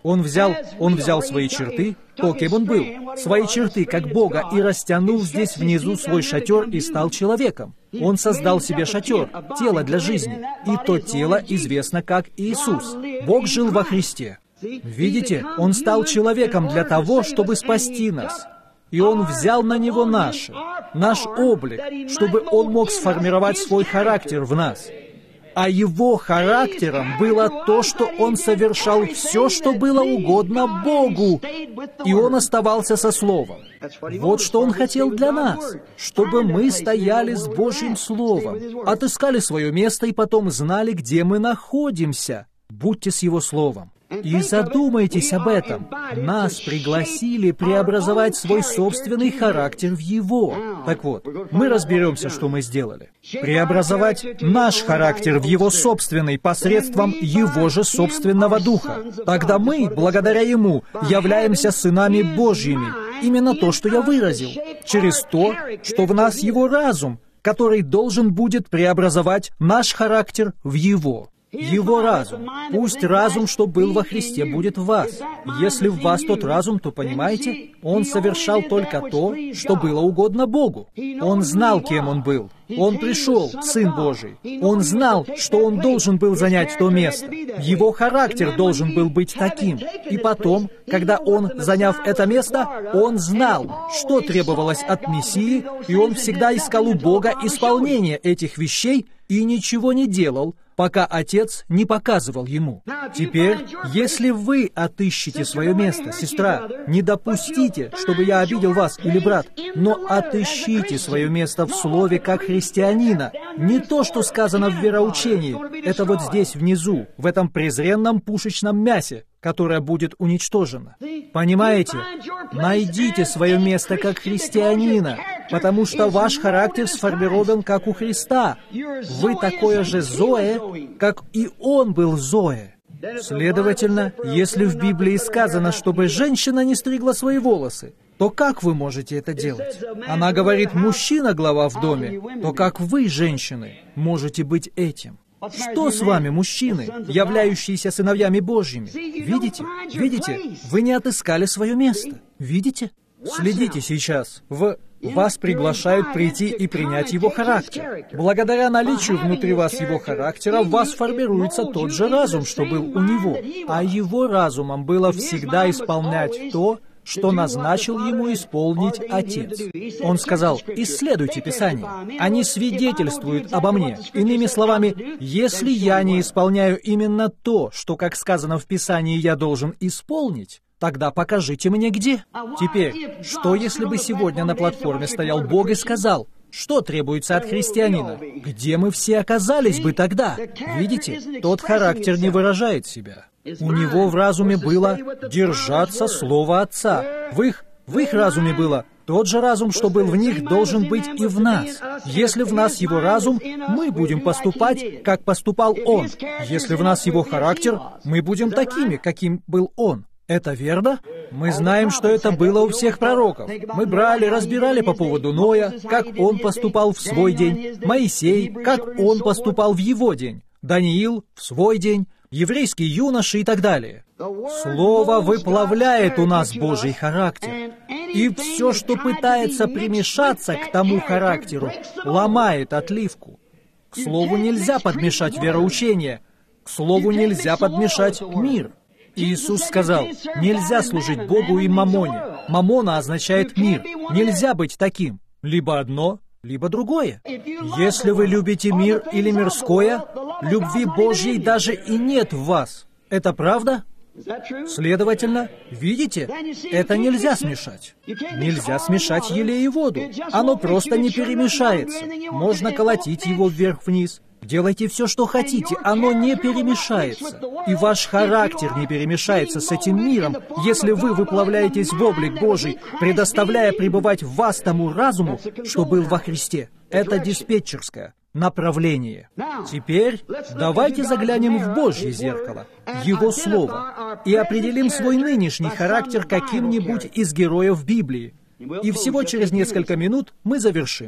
S1: Он взял, он взял свои черты, то, кем он был, свои черты, как Бога, и растянул здесь внизу свой шатер и стал человеком. Он создал себе шатер, тело для жизни, и то тело известно как Иисус. Бог жил во Христе. Видите, Он стал человеком для того, чтобы спасти нас. И Он взял на Него наше, наш облик, чтобы Он мог сформировать свой характер в нас. А Его характером было то, что Он совершал все, что было угодно Богу, и Он оставался со Словом. Вот что Он хотел для нас, чтобы мы стояли с Божьим Словом, отыскали свое место и потом знали, где мы находимся. Будьте с Его Словом. И задумайтесь об этом. Нас пригласили преобразовать свой собственный характер в Его. Так вот, мы разберемся, что мы сделали. Преобразовать наш характер в Его собственный посредством Его же собственного Духа. Тогда мы, благодаря Ему, являемся сынами Божьими. Именно то, что я выразил. Через то, что в нас Его разум, который должен будет преобразовать наш характер в Его. Его разум. Пусть разум, что был во Христе, будет в вас. Если в вас тот разум, то, понимаете, Он совершал только то, что было угодно Богу. Он знал, кем Он был. Он пришел, Сын Божий. Он знал, что Он должен был занять то место. Его характер должен был быть таким. И потом, когда Он, заняв это место, Он знал, что требовалось от Мессии, и Он всегда искал у Бога исполнение этих вещей и ничего не делал, пока Отец не показывал Ему. Теперь, если вы отыщете свое место, сестра, не допустите, чтобы я обидел вас или брат, но отыщите свое место в Слове как христианина. Не то, что сказано в вероучении. Это вот здесь, внизу, в этом презренном пушечном мясе, которое будет уничтожено. Понимаете? Найдите свое место как христианина, потому что ваш характер сформирован как у Христа. Вы такое же Зоэ, как и Он был Зоэ. Следовательно, если в Библии сказано, чтобы женщина не стригла свои волосы, то как вы можете это делать? Она говорит, мужчина глава в доме, то как вы, женщины, можете быть этим? Что с вами, мужчины, являющиеся сыновьями Божьими? Видите? Видите? Вы не отыскали свое место. Видите? Следите сейчас. В вас приглашают прийти и принять Его характер. Благодаря наличию внутри вас Его характера, в вас формируется тот же разум, что был у Него. А Его разумом было всегда исполнять то, что назначил Ему исполнить Отец. Он сказал, исследуйте Писание. Они свидетельствуют обо мне. Иными словами, если я не исполняю именно то, что, как сказано в Писании, я должен исполнить, тогда покажите мне где. Теперь, что если бы сегодня на платформе стоял Бог и сказал, что требуется от христианина? Где мы все оказались бы тогда? Видите, тот характер не выражает себя. У него в разуме было держаться Слова Отца. В их, в их разуме было тот же разум, что был в них, должен быть и в нас. Если в нас Его разум, мы будем поступать, как поступал Он. Если в нас Его характер, мы будем такими, каким был Он. Это верно? Мы знаем, что это было у всех пророков. Мы брали, разбирали по поводу Ноя, как он поступал в свой день, Моисей, как он поступал в его день, Даниил в свой день, еврейские юноши и так далее. Слово выплавляет у нас Божий характер. И все, что пытается примешаться к тому характеру, ломает отливку. К слову нельзя подмешать вероучение. К слову нельзя подмешать мир. Иисус сказал, нельзя служить Богу и мамоне. Мамона означает мир. Нельзя быть таким. Либо одно, либо другое. Если вы любите мир или мирское, любви Божьей даже и нет в вас. Это правда? Следовательно, видите, это нельзя смешать. Нельзя смешать елей и воду. Оно просто не перемешается. Можно колотить его вверх-вниз. Делайте все, что хотите, оно не перемешается. И ваш характер не перемешается с этим миром, если вы выплавляетесь в облик Божий, предоставляя пребывать в вас тому разуму, что был во Христе. Это диспетчерское направление. Теперь давайте заглянем в Божье зеркало, Его Слово, и определим свой нынешний характер каким-нибудь из героев Библии. И всего через несколько минут мы завершим.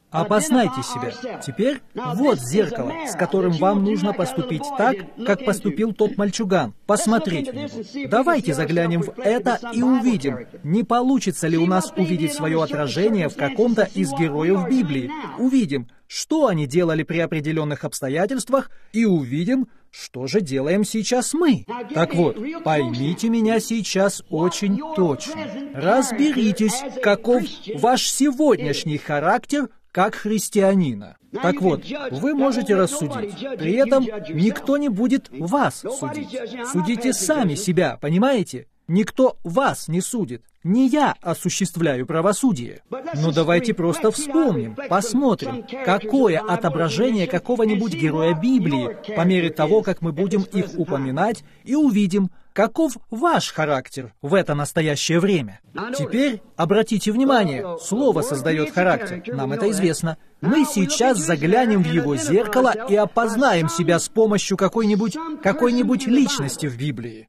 S1: Опознайте себя. Теперь вот зеркало, с которым вам нужно поступить так, как поступил тот мальчуган. Посмотреть в него. Давайте заглянем в это и увидим, не получится ли у нас увидеть свое отражение в каком-то из героев Библии. Увидим, что они делали при определенных обстоятельствах, и увидим, что же делаем сейчас мы. Так вот, поймите меня сейчас очень точно. Разберитесь, каков ваш сегодняшний характер как христианина. Так вот, вы можете рассудить. При этом никто не будет вас судить. Судите сами себя, понимаете? Никто вас не судит. Не я осуществляю правосудие. Но давайте просто вспомним, посмотрим, какое отображение какого-нибудь героя Библии по мере того, как мы будем их упоминать, и увидим, каков ваш характер в это настоящее время. Теперь обратите внимание, Слово создает характер, нам это известно. Мы сейчас заглянем в его зеркало и опознаем себя с помощью какой-нибудь какой-нибудь личности в Библии.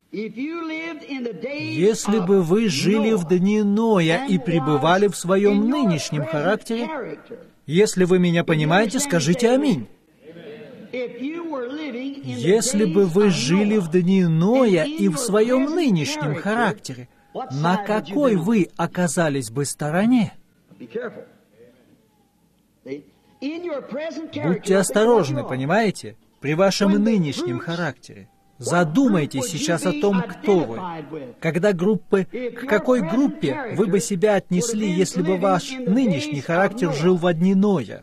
S1: Если бы вы жили в дни Ноя и пребывали в своем нынешнем характере, если вы меня понимаете, скажите аминь. Если бы вы жили в дни Ноя и в своем нынешнем характере, на какой вы оказались бы стороне? Будьте осторожны, понимаете, при вашем нынешнем характере. Задумайтесь сейчас о том, кто вы. Когда группы, к какой группе вы бы себя отнесли, если бы ваш нынешний характер жил во дни Ноя?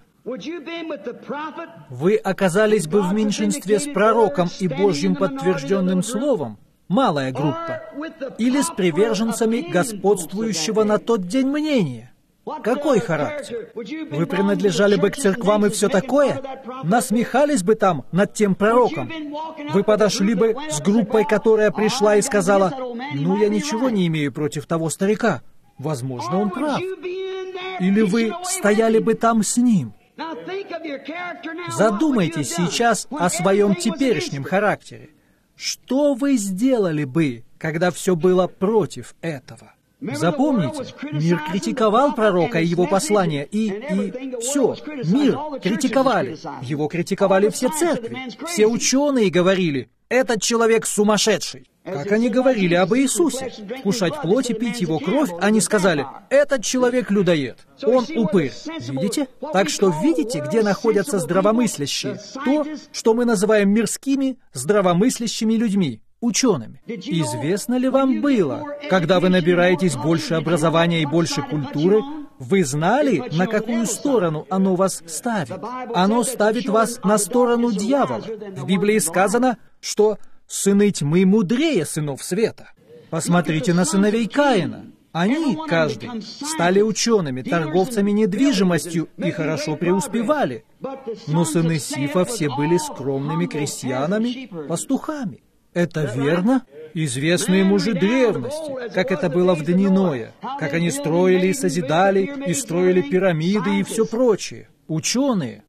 S1: Вы оказались бы в меньшинстве с пророком и Божьим подтвержденным словом, малая группа, или с приверженцами господствующего на тот день мнения? Какой характер? Вы принадлежали бы к церквам и все такое? Насмехались бы там над тем пророком? Вы подошли бы с группой, которая пришла и сказала: «Ну, я ничего не имею против того старика. Возможно, он прав». Или вы стояли бы там с ним? Задумайтесь сейчас о своем теперешнем характере. Что вы сделали бы, когда все было против этого? Запомните, мир критиковал пророка и его послания, и, и все, мир критиковали. Его критиковали все церкви, все ученые говорили: «Этот человек сумасшедший». Как они говорили об Иисусе. Кушать плоть и пить его кровь, они сказали: «Этот человек людоед, он упырь». Видите? Так что видите, где находятся здравомыслящие? То, что мы называем мирскими, здравомыслящими людьми, учеными. Известно ли вам было, когда вы набираетесь больше образования и больше культуры, вы знали, на какую сторону оно вас ставит? Оно ставит вас на сторону дьявола. В Библии сказано, что сыны тьмы мудрее сынов света. Посмотрите на сыновей Каина. Они, каждый, стали учеными, торговцами недвижимостью и хорошо преуспевали. Но сыны Сифа все были скромными крестьянами, пастухами. Это верно? Известные мужи древности, как это было в дни Ноя, как они строили и созидали, и строили пирамиды и все прочее. Ученые.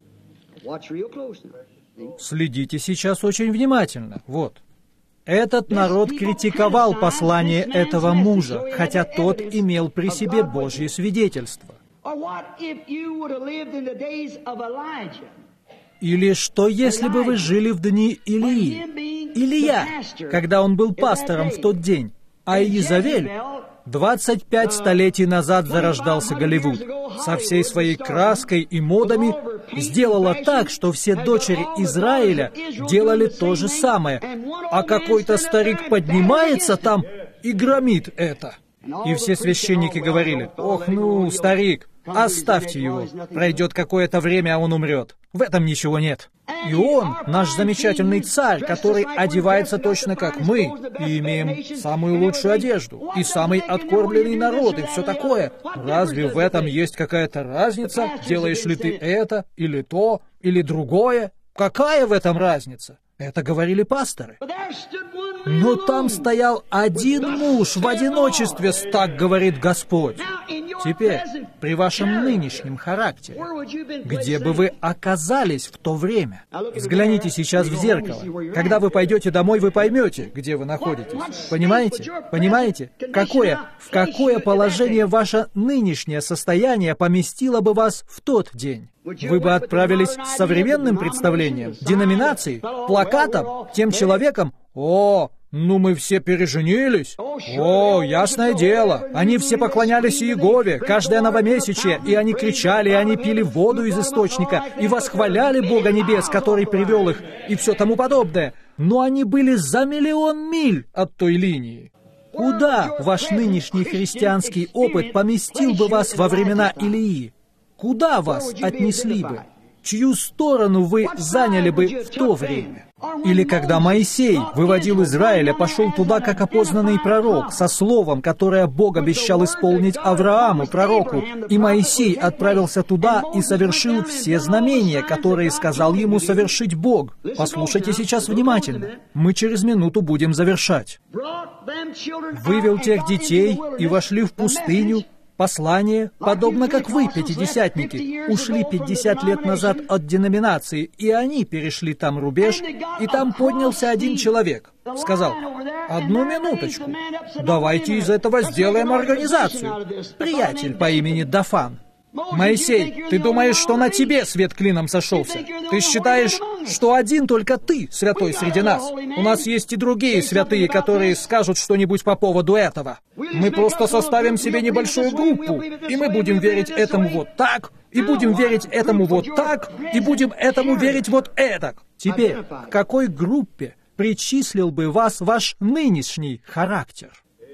S1: Следите сейчас очень внимательно. Вот. Этот народ критиковал послание этого мужа, хотя тот имел при себе Божье свидетельство. Или что, если бы вы жили в дни Илии? Илия, когда он был пастором в тот день, а Иезавель, двадцать пять столетий назад зарождался Голливуд, со всей своей краской и модами, сделала так, что все дочери Израиля делали то же самое, а какой-то старик поднимается там и громит это. И все священники говорили: «Ох, ну, старик, оставьте его, пройдет какое-то время, а он умрет. В этом ничего нет». И он, наш замечательный царь, который одевается точно как мы, и имеем самую лучшую одежду, и самый откормленный народ, и все такое. Разве в этом есть какая-то разница? Делаешь ли ты это, или то, или другое? Какая в этом разница? Это говорили пасторы. Но там стоял один муж в одиночестве, так говорит Господь. Теперь, при вашем нынешнем характере, где бы вы оказались в то время? Взгляните сейчас в зеркало. Когда вы пойдете домой, вы поймете, где вы находитесь. Понимаете? Понимаете? Какое, в какое положение ваше нынешнее состояние поместило бы вас в тот день? Вы бы отправились с современным представлением, деноминацией, плакатом, тем человеком? О, ну мы все переженились. О, ясное дело. Они все поклонялись Иегове, каждое новомесячие, и они кричали, и они пили воду из источника, и восхваляли Бога Небес, который привел их, и все тому подобное. Но они были за миллион миль от той линии. Куда ваш нынешний христианский опыт поместил бы вас во времена Илии? Куда вас отнесли бы? Чью сторону вы заняли бы в то время? Или когда Моисей выводил Израиля, пошел туда как опознанный пророк, со словом, которое Бог обещал исполнить Аврааму, пророку, и Моисей отправился туда и совершил все знамения, которые сказал ему совершить Бог. Послушайте сейчас внимательно. Мы через минуту будем завершать. Вывел тех детей и вошли в пустыню. Послание, подобно как вы, пятидесятники, ушли пятьдесят лет назад от деноминации, и они перешли там рубеж, и там поднялся один человек. Сказал: «Одну минуточку, давайте из этого сделаем организацию». Приятель по имени Дафан. «Моисей, ты думаешь, что на тебе свет клином сошелся? Ты считаешь, что один только ты святой среди нас? У нас есть и другие святые, которые скажут что-нибудь по поводу этого. Мы просто составим себе небольшую группу, и мы будем верить этому вот так, и будем верить этому вот так, и будем этому верить вот эдак». Теперь, к какой группе причислил бы вас ваш нынешний характер?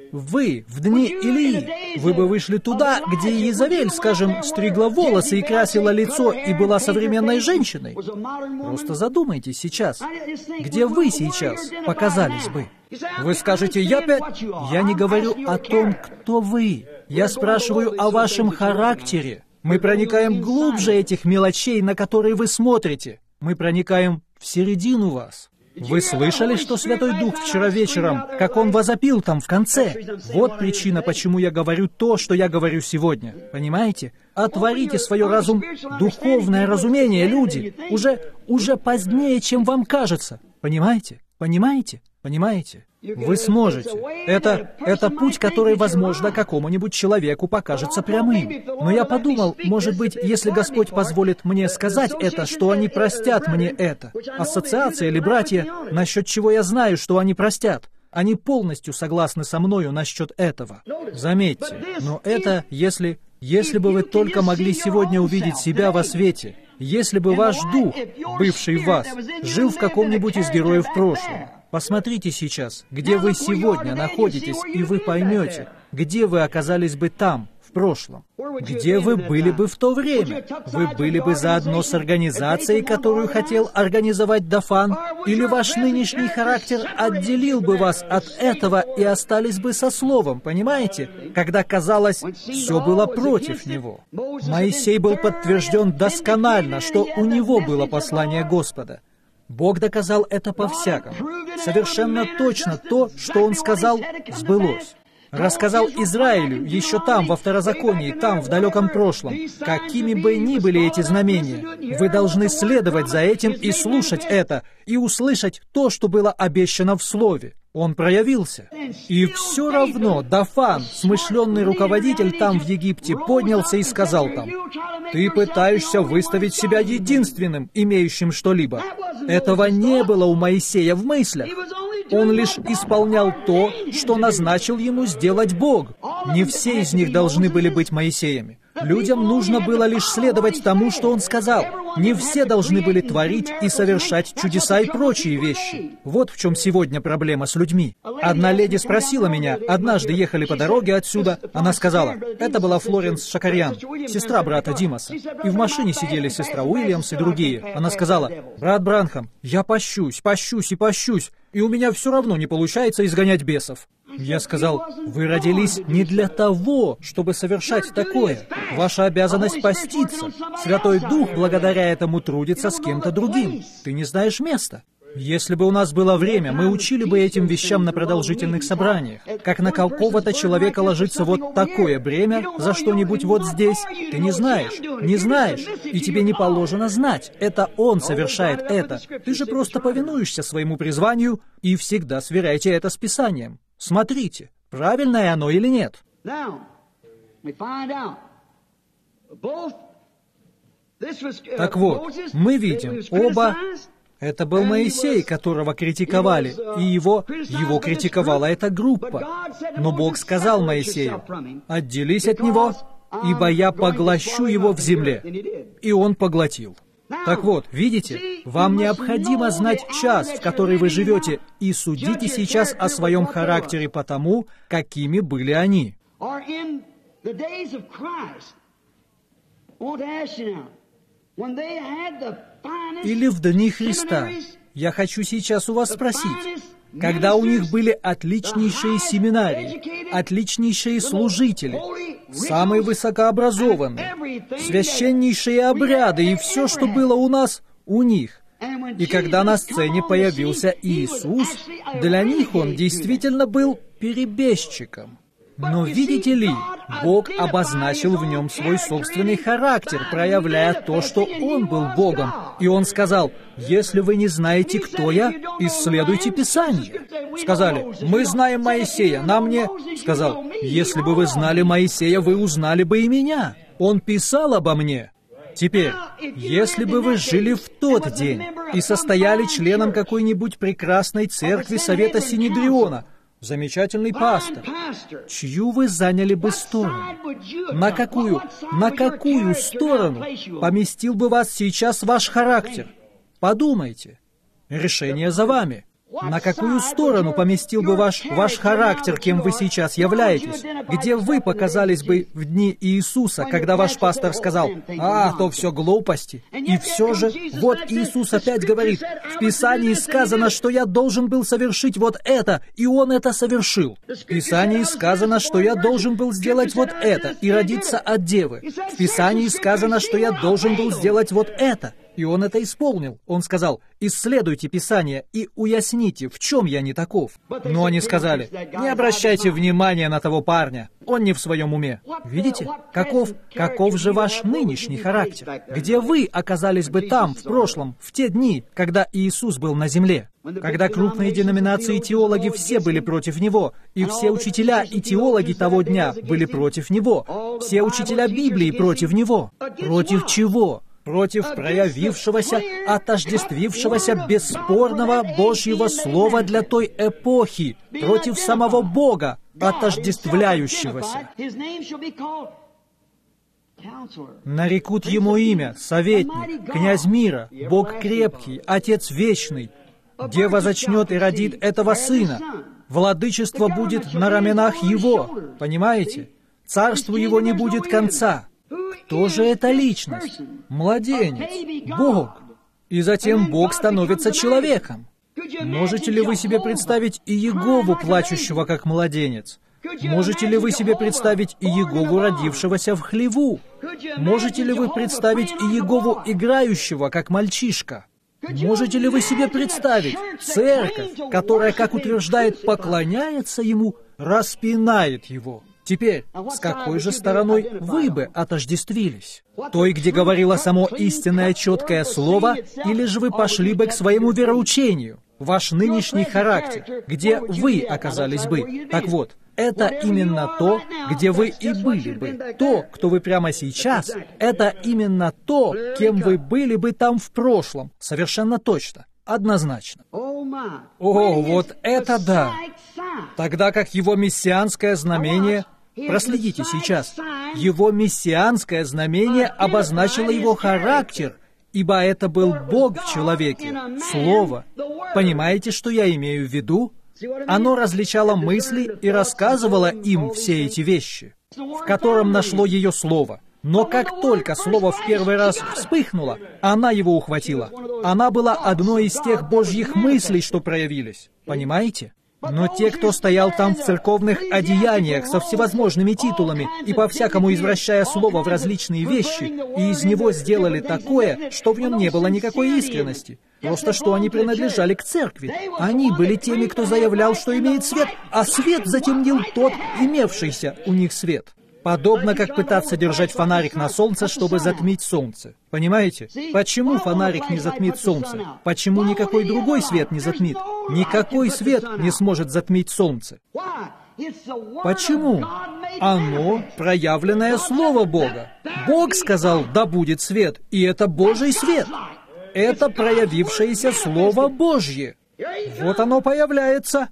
S1: Вы, в дни Илии, вы бы вышли туда, где Иезавель, скажем, стригла волосы и красила лицо и была современной женщиной. Просто задумайтесь сейчас, где вы сейчас показались бы. Вы скажете: «Я опять...» Я не говорю о том, кто вы. Я спрашиваю о вашем характере. Мы проникаем глубже этих мелочей, на которые вы смотрите. Мы проникаем в середину вас. Вы слышали, что Святой Дух вчера вечером, как Он возопил там в конце? Вот причина, почему я говорю то, что я говорю сегодня. Понимаете? Отворите свое разум, духовное разумение, люди, уже, уже позднее, чем вам кажется. Понимаете? Понимаете? Понимаете? Вы сможете. Это, это путь, который, возможно, какому-нибудь человеку покажется прямым. Но я подумал, может быть, если Господь позволит мне сказать это, что они простят мне это. Ассоциация или братья, насчет чего я знаю, что они простят. Они полностью согласны со мною насчет этого. Заметьте, но это, если... Если бы вы только могли сегодня увидеть себя во свете, если бы ваш дух, бывший в вас, жил в каком-нибудь из героев прошлого. Посмотрите сейчас, где вы сегодня находитесь, и вы поймете, где вы оказались бы там, в прошлом. Где вы были бы в то время? Вы были бы заодно с организацией, которую хотел организовать Дафан? Или ваш нынешний характер отделил бы вас от этого и остались бы со словом, понимаете? Когда, казалось, все было против него. Моисей был подтвержден досконально, что у него было послание Господа. Бог доказал это по-всякому. Совершенно точно то, что Он сказал, сбылось. Рассказал Израилю еще там, во Второзаконии, там, в далеком прошлом. Какими бы ни были эти знамения, вы должны следовать за этим и слушать это, и услышать то, что было обещано в Слове. Он проявился. И все равно Дафан, смышленный руководитель там в Египте, поднялся и сказал там: «Ты пытаешься выставить себя единственным, имеющим что-либо». Этого не было у Моисея в мыслях. Он лишь исполнял то, что назначил ему сделать Бог. Не все из них должны были быть Моисеями. Людям нужно было лишь следовать тому, что он сказал. Не все должны были творить и совершать чудеса и прочие вещи. Вот в чем сегодня проблема с людьми. Одна леди спросила меня, однажды ехали по дороге отсюда, она сказала, это была Флоренс Шакарьян, сестра брата Димаса, и в машине сидели сестра Уильямс и другие. Она сказала: «Брат Бранхам, я пощусь, пощусь и пощусь, и у меня все равно не получается изгонять бесов». Я сказал: «Вы родились не для того, чтобы совершать такое. Ваша обязанность поститься. Святой Дух благодаря этому трудится с кем-то другим. Ты не знаешь места». Если бы у нас было время, мы учили бы этим вещам на продолжительных собраниях. Как на какого-то человека ложится вот такое бремя за что-нибудь вот здесь. Ты не знаешь, не знаешь, и тебе не положено знать. Это он совершает это. Ты же просто повинуешься своему призванию, и всегда сверяйте это с Писанием. Смотрите, правильное оно или нет. Так вот, мы видим, оба... Это был Моисей, которого критиковали, и его, его критиковала эта группа. Но Бог сказал Моисею: «Отделись от него, ибо я поглощу его в земле». И он поглотил. Так вот, видите, вам необходимо знать час, в который вы живете, и судите сейчас о своем характере по тому, какими были они. Или в дни Христа. Я хочу сейчас у вас спросить, когда у них были отличнейшие семинарии, отличнейшие служители, самые высокообразованные, священнейшие обряды и все, что было у нас, у них. И когда на сцене появился Иисус, для них он действительно был перебежчиком. Но видите ли, Бог обозначил в нем свой собственный характер, проявляя то, что Он был Богом. И Он сказал: «Если вы не знаете, кто я, исследуйте Писание». Сказали: «Мы знаем Моисея, нам не...» Сказал: «Если бы вы знали Моисея, вы узнали бы и меня. Он писал обо мне». Теперь, если бы вы жили в тот день и состояли членом какой-нибудь прекрасной церкви Совета Синедриона, замечательный пастор, чью вы заняли бы сторону? На какую, на какую сторону поместил бы вас сейчас ваш характер? Подумайте. Решение за вами. На какую сторону поместил бы ваш, ваш характер, кем вы сейчас являетесь? Где вы показались бы в дни Иисуса, когда ваш пастор сказал: «А, то все глупости». И все же, вот Иисус опять говорит: «В Писании сказано, что я должен был совершить вот это, и Он это совершил. В Писании сказано, что я должен был сделать вот это, и родиться от девы. В Писании сказано, что я должен был сделать вот это». И он это исполнил. Он сказал: «Исследуйте Писание и уясните, в чем я не таков». Но они сказали: «Не обращайте внимания на того парня, он не в своем уме». Видите, каков, каков же ваш нынешний характер? Где вы оказались бы там, в прошлом, в те дни, когда Иисус был на земле? Когда крупные деноминации и теологи все были против Него, и все учителя и теологи того дня были против Него, все учителя Библии против Него. Против чего? Против проявившегося, отождествившегося бесспорного Божьего Слова для той эпохи, против самого Бога, отождествляющегося. Нарекут Ему имя Советник, Князь мира, Бог крепкий, Отец вечный. Дева зачнет и родит этого Сына. Владычество будет на раменах Его. Понимаете? Царству Его не будет конца. Кто же эта личность? Младенец, Бог. И затем Бог становится человеком. Можете ли вы себе представить Иегову, плачущего как младенец? Можете ли вы себе представить Иегову, родившегося в хлеву? Можете ли вы представить Иегову, играющего как мальчишка? Можете ли вы себе представить церковь, которая, как утверждает, поклоняется Ему, распинает Его? Теперь, с какой же стороной вы бы отождествились? Той, где говорило само истинное четкое слово, или же вы пошли бы к своему вероучению? Ваш нынешний характер, где вы оказались бы? Так вот, это именно то, где вы и были бы. То, кто вы прямо сейчас, это именно то, кем вы были бы там в прошлом. Совершенно точно. Однозначно. О, вот это да! Тогда как его мессианское знамение... Проследите сейчас. Его мессианское знамение обозначило его характер, ибо это был Бог в человеке, Слово. Понимаете, что я имею в виду? Оно различало мысли и рассказывало им все эти вещи, в котором нашло ее Слово. Но как только Слово в первый раз вспыхнуло, она его ухватила. Она была одной из тех Божьих мыслей, что проявились. Понимаете? Но те, кто стоял там в церковных одеяниях со всевозможными титулами и по-всякому извращая слово в различные вещи, и из него сделали такое, что в нем не было никакой искренности. Просто что они принадлежали к церкви. Они были теми, кто заявлял, что имеет свет, а свет затемнил тот, имевшийся у них свет. Подобно как пытаться держать фонарик на солнце, чтобы затмить солнце. Понимаете? Почему фонарик не затмит солнце? Почему никакой другой свет не затмит? Никакой свет не сможет затмить солнце. Почему? Оно проявленное Слово Бога. Бог сказал: «Да будет свет», и это Божий свет. Это проявившееся Слово Божье. Вот оно появляется.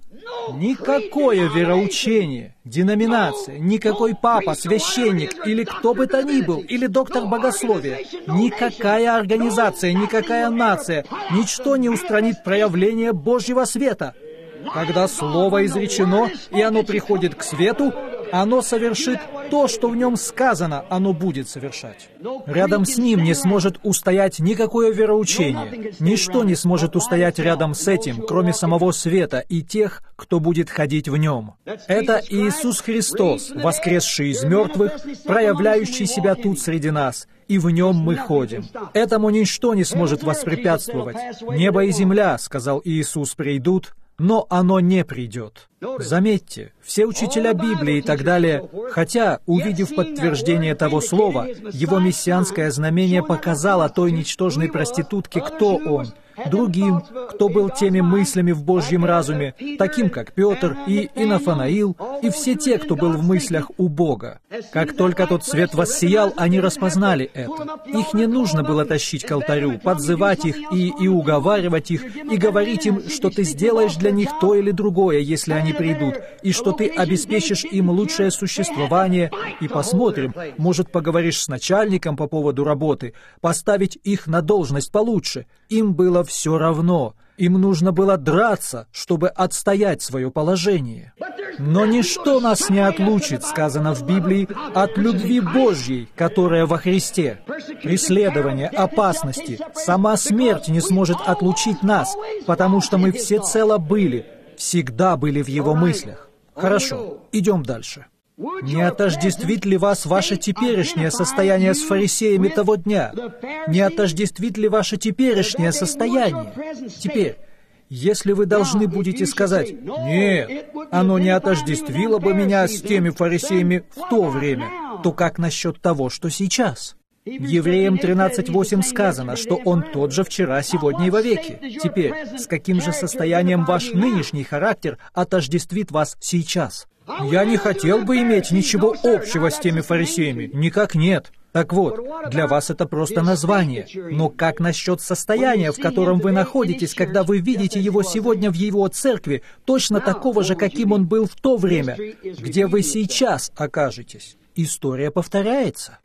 S1: Никакое вероучение, деноминация, никакой папа, священник или кто бы то ни был, или доктор богословия, никакая организация, никакая нация, ничто не устранит проявление Божьего света. Когда Слово изречено, и оно приходит к свету, оно совершит то, что в нем сказано, оно будет совершать. Рядом с ним не сможет устоять никакое вероучение. Ничто не сможет устоять рядом с этим, кроме самого света и тех, кто будет ходить в нем. Это Иисус Христос, воскресший из мертвых, проявляющий себя тут среди нас, и в нем мы ходим. Этому ничто не сможет воспрепятствовать. «Небо и земля, — сказал Иисус, — придут, но оно не придет». Заметьте, все учителя Библии и так далее, хотя, увидев подтверждение того слова, его мессианское знамение показало той ничтожной проститутке, кто он, другим, кто был теми мыслями в Божьем разуме, таким как Петр и Инафанаил, и все те, кто был в мыслях у Бога. Как только тот свет воссиял, они распознали это. Их не нужно было тащить к алтарю, подзывать их и, и уговаривать их, и говорить им, что ты сделаешь для них то или другое, если они придут, и что ты обеспечишь им лучшее существование, и посмотрим, может, поговоришь с начальником по поводу работы, поставить их на должность получше. Им было все равно. Им нужно было драться, чтобы отстоять свое положение. Но ничто нас не отлучит, сказано в Библии, от любви Божьей, которая во Христе. Преследование, опасности, сама смерть не сможет отлучить нас, потому что мы всецело были, всегда были в Его мыслях. Хорошо, идем дальше. Не отождествит ли вас ваше теперешнее состояние с фарисеями того дня? Не отождествит ли ваше теперешнее состояние? Теперь, если вы должны будете сказать: «Нет, оно не отождествило бы меня с теми фарисеями в то время», то как насчет того, что сейчас? Евреям тринадцать восемь сказано, что Он тот же вчера, сегодня и вовеки. Теперь, с каким же состоянием ваш нынешний характер отождествит вас сейчас? Я не хотел бы иметь ничего общего с теми фарисеями. Никак нет. Так вот, для вас это просто название. Но как насчет состояния, в котором вы находитесь, когда вы видите его сегодня в его церкви, точно такого же, каким он был в то время, где вы сейчас окажетесь? История повторяется.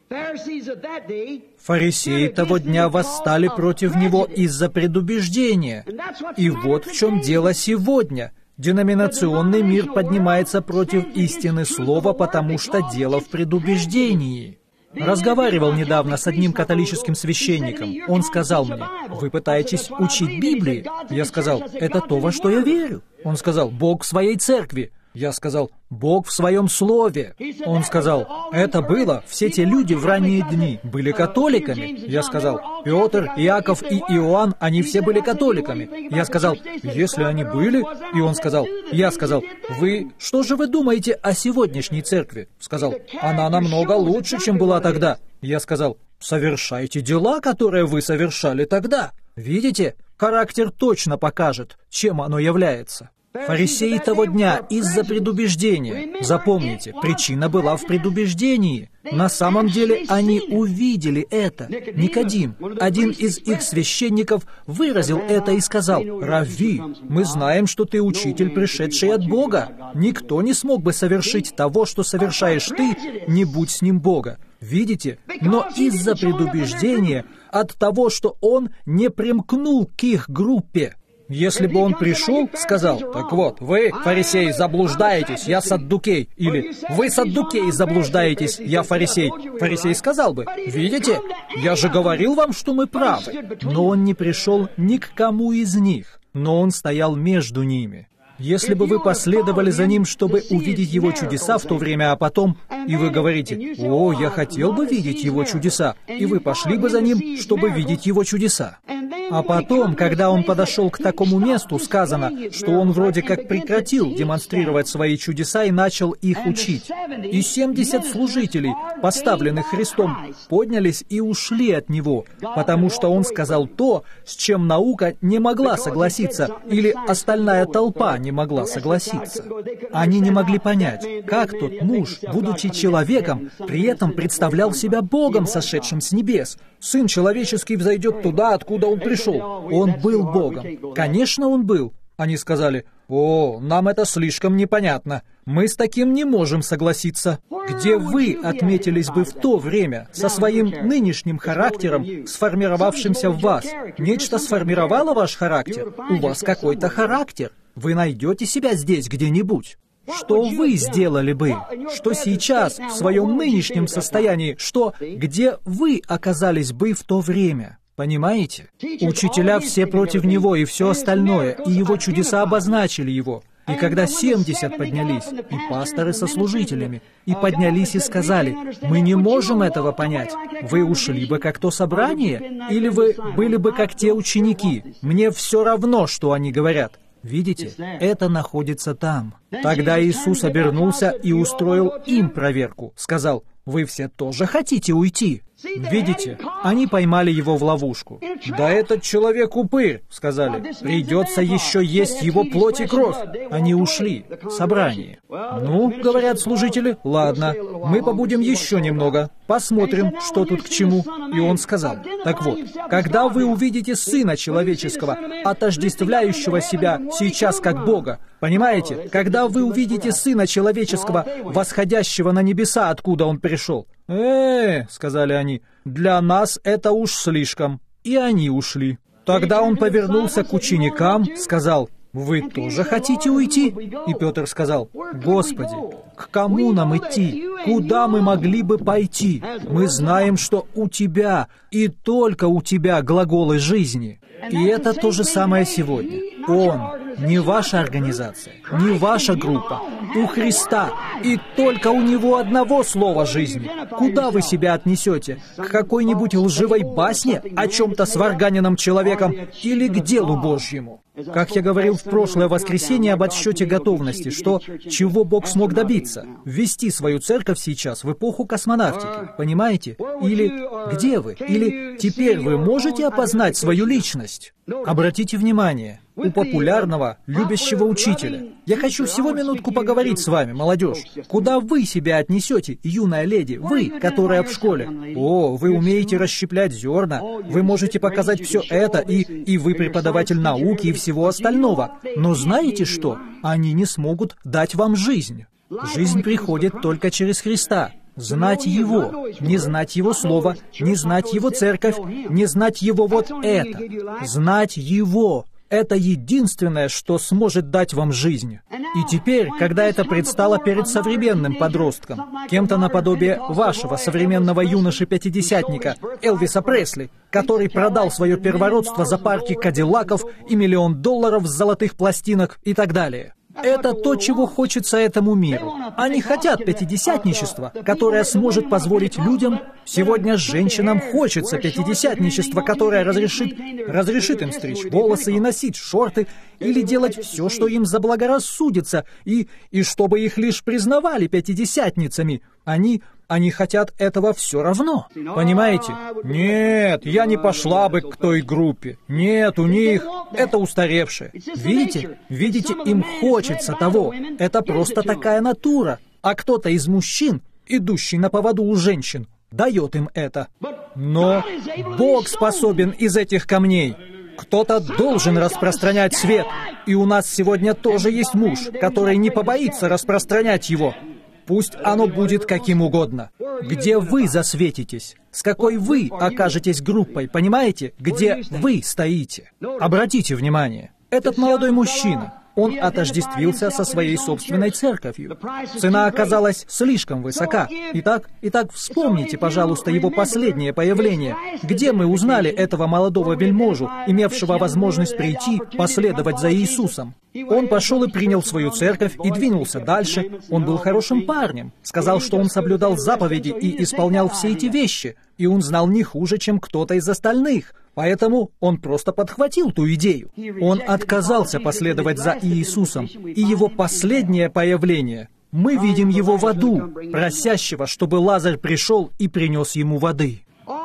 S1: Фарисеи того дня восстали против него из-за предубеждения. И вот в чем дело сегодня. Деноминационный мир поднимается против истины слова, потому что дело в предубеждении. Разговаривал недавно с одним католическим священником. Он сказал мне: «Вы пытаетесь учить Библии?» Я сказал: «Это то, во что я верю». Он сказал: «Бог в своей церкви». Я сказал: «Бог в своем слове». Он сказал: «Это было, все те люди в ранние дни были католиками». Я сказал: «Петр, Иаков и Иоанн, они все были католиками». Я сказал: «Если они были...» И он сказал: «Я сказал, вы... Что же вы думаете о сегодняшней церкви?» Сказал: «Она намного лучше, чем была тогда». Я сказал: «Совершайте дела, которые вы совершали тогда». Видите, характер точно покажет, чем оно является. Фарисеи того дня из-за предубеждения. Запомните, причина была в предубеждении. На самом деле они увидели это. Никодим, один из их священников, выразил это и сказал: «Равви, мы знаем, что ты учитель, пришедший от Бога. Никто не смог бы совершить того, что совершаешь ты, не будь с ним Бога». Видите? Но из-за предубеждения, от того, что он не примкнул к их группе. Если бы он пришел, сказал: «Так вот, вы, фарисеи, заблуждаетесь, я саддукей», или «Вы, саддукеи, заблуждаетесь, я фарисей», фарисей сказал бы: «Видите, я же говорил вам, что мы правы». Но он не пришел ни к кому из них, но он стоял между ними. Если бы вы последовали за Ним, чтобы увидеть Его чудеса в то время, а потом, и вы говорите: «О, я хотел бы видеть Его чудеса», и вы пошли бы за Ним, чтобы видеть Его чудеса. А потом, когда Он подошел к такому месту, сказано, что Он вроде как прекратил демонстрировать свои чудеса и начал их учить. И семьдесят служителей, поставленных Христом, поднялись и ушли от Него, потому что Он сказал то, с чем наука не могла согласиться, или остальная толпа не могла согласиться. Они не могли понять, как тот муж, будучи человеком, при этом представлял себя Богом, сошедшим с небес. Сын человеческий взойдет туда, откуда Он пришел. Он был Богом. Конечно, Он был. Они сказали: «О, нам это слишком непонятно. Мы с таким не можем согласиться». Где вы отметились бы в то время со своим нынешним характером, сформировавшимся в вас? Нечто сформировало ваш характер? У вас какой-то характер. Вы найдете себя здесь где-нибудь. Что вы сделали бы? Что сейчас, в своем нынешнем состоянии, что, где вы оказались бы в то время? Понимаете? Учителя все против Него и все остальное, и Его чудеса обозначили Его. И когда семьдесят поднялись, и пасторы со служителями, и поднялись и сказали: «Мы не можем этого понять. Вы ушли бы как то собрание, или вы были бы как те ученики? Мне все равно, что они говорят». Видите, это находится там. Тогда Иисус обернулся и устроил им проверку. Сказал: «Вы все тоже хотите уйти?» Видите, они поймали его в ловушку. «Да этот человек упырь», — сказали. «Придется еще есть его плоть и кровь». Они ушли. Собрание. «Ну, — говорят служители, — ладно, мы побудем еще немного, посмотрим, что тут к чему». И он сказал: «Так вот, когда вы увидите Сына Человеческого, отождествляющего себя сейчас как Бога, понимаете, когда вы увидите Сына Человеческого, восходящего на небеса, откуда Он пришел, «Э, — сказали они, — для нас это уж слишком». И они ушли. Тогда Он повернулся к ученикам, сказал: «Вы тоже хотите уйти?» И Петр сказал: «Господи, к кому нам идти? Куда мы могли бы пойти? Мы знаем, что у Тебя, и только у Тебя глаголы жизни». И это то же самое сегодня. Он, не ваша организация, не ваша группа, у Христа, и только у Него одного слова жизни. Куда вы себя отнесете? К какой-нибудь лживой басне о чем-то сварганенном человеком или к делу Божьему? Как я говорил в прошлое воскресенье об отсчете готовности, что чего Бог смог добиться? Ввести свою церковь сейчас в эпоху космонавтики, понимаете? Или где вы? Или теперь вы можете опознать свою личность? Обратите внимание, у популярного, любящего учителя. Я хочу всего минутку поговорить с вами, молодежь. Куда вы себя отнесете, юная леди, вы, которая в школе? О, вы умеете расщеплять зерна, вы можете показать все это, и, и вы преподаватель науки и всего остального. Но знаете что? Они не смогут дать вам жизнь. Жизнь приходит только через Христа. Знать Его, не знать Его Слово, не знать Его церковь, не знать Его вот это. Знать Его. Это единственное, что сможет дать вам жизнь. И теперь, когда это предстало перед современным подростком, кем-то наподобие вашего современного юноши-пятидесятника, Элвиса Пресли, который продал свое первородство за парки кадиллаков и миллион долларов с золотых пластинок и так далее. Это то, чего хочется этому миру. Они хотят пятидесятничества, которое сможет позволить людям... Сегодня женщинам хочется пятидесятничества, которое разрешит, разрешит им стричь волосы и носить шорты, или делать все, что им заблагорассудится, и, и чтобы их лишь признавали пятидесятницами. Они... Они хотят этого все равно. Понимаете? Нет, я не пошла бы к той группе. Нет, у них это устаревшее. Видите? Видите, им хочется того. Это просто такая натура. А кто-то из мужчин, идущий на поводу у женщин, дает им это. Но Бог способен из этих камней. Кто-то должен распространять свет. И у нас сегодня тоже есть муж, который не побоится распространять его. Пусть оно будет каким угодно. Где вы засветитесь? С какой вы окажетесь группой, понимаете? Где вы стоите? Обратите внимание. Этот молодой мужчина, он отождествился со своей собственной церковью. Цена оказалась слишком высока. Итак, итак, вспомните, пожалуйста, его последнее появление. Где мы узнали этого молодого вельможу, имевшего возможность прийти, последовать за Иисусом? Он пошел и принял свою церковь и двинулся дальше. Он был хорошим парнем. Сказал, что он соблюдал заповеди и исполнял все эти вещи. И он знал не хуже, чем кто-то из остальных. Поэтому он просто подхватил ту идею. Он отказался последовать за Иисусом. И его последнее появление, мы видим его в аду, просящего, чтобы Лазарь пришел и принес ему воды.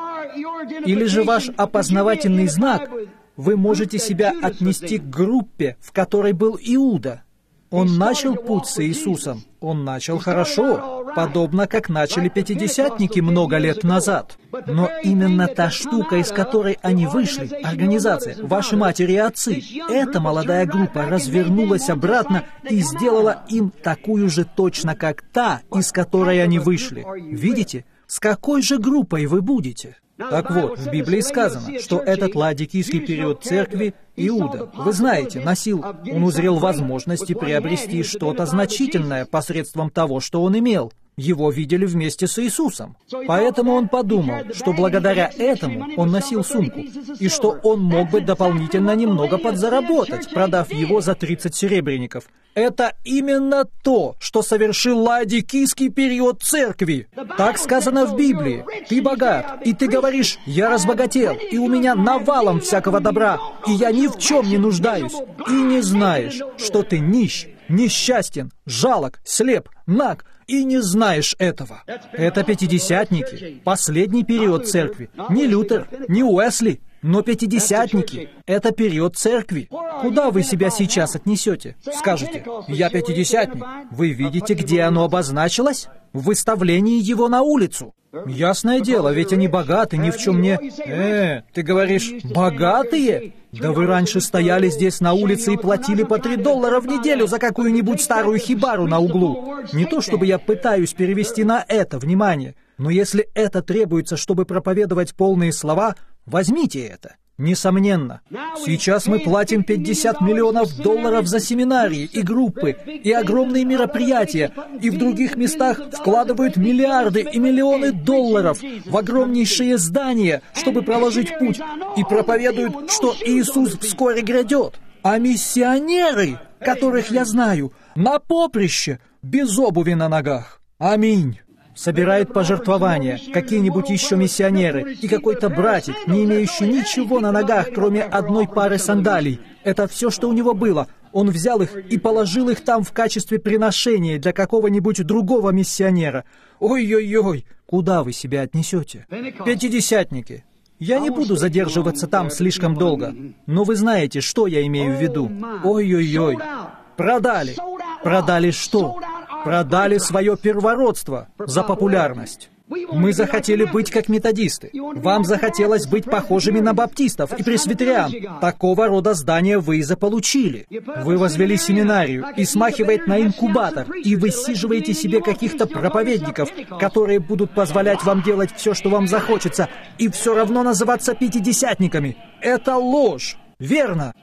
S1: Или же ваш опознавательный знак, вы можете себя отнести к группе, в которой был Иуда. Он начал путь с Иисусом. Он начал хорошо, подобно как начали пятидесятники много лет назад. Но именно та штука, из которой они вышли, организация, ваши матери и отцы, эта молодая группа развернулась обратно и сделала им такую же точно, как та, из которой они вышли. Видите, с какой же группой вы будете? Так вот, в Библии сказано, что этот ладикийский период церкви Иуда, вы знаете, носил, он узрел возможности приобрести что-то значительное посредством того, что он имел. Его видели вместе с Иисусом. Поэтому он подумал, что благодаря этому он носил сумку, и что он мог бы дополнительно немного подзаработать, продав его за тридцать серебряников. Это именно то, что совершил ладикийский период церкви. Так сказано в Библии. Ты богат, и ты говоришь, я разбогател, и у меня навалом всякого добра, и я ни в чем не нуждаюсь, и не знаешь, что ты нищ, несчастен, жалок, слеп, наг, и не знаешь этого. Это пятидесятники, последний период церкви. Не Лютер, не Уэсли, но пятидесятники — это период церкви. Куда вы себя сейчас отнесете? Скажете, я пятидесятник. Вы видите, где оно обозначилось? В выставлении его на улицу. Ясное дело, ведь они богаты, ни в чем не... Э, ты говоришь, богатые? Да вы раньше стояли здесь на улице и платили по три доллара в неделю за какую-нибудь старую хибару на углу. Не то чтобы я пытаюсь перевести на это внимание, но если это требуется, чтобы проповедовать полные слова, возьмите это. Несомненно. Сейчас мы платим пятьдесят миллионов долларов за семинарии и группы, и огромные мероприятия, и в других местах вкладывают миллиарды и миллионы долларов в огромнейшие здания, чтобы проложить путь, и проповедуют, что Иисус вскоре грядет. А миссионеры, которых я знаю, на поприще, без обуви на ногах. Аминь. Собирает пожертвования, какие-нибудь еще миссионеры, и какой-то братик, не имеющий ничего на ногах, кроме одной пары сандалий. Это все, что у него было. Он взял их и положил их там в качестве приношения для какого-нибудь другого миссионера. Ой-ой-ой, куда вы себя отнесете? Пятидесятники. Я не буду задерживаться там слишком долго, но вы знаете, что я имею в виду. Ой-ой-ой. Продали. Продали что? Продали свое первородство за популярность. Мы захотели быть как методисты. Вам захотелось быть похожими на баптистов и пресвитериан. Такого рода здания вы и заполучили. Вы возвели семинарию, и смахивает на инкубатор, и высиживаете себе каких-то проповедников, которые будут позволять вам делать все, что вам захочется, и все равно называться пятидесятниками. Это ложь. Верно?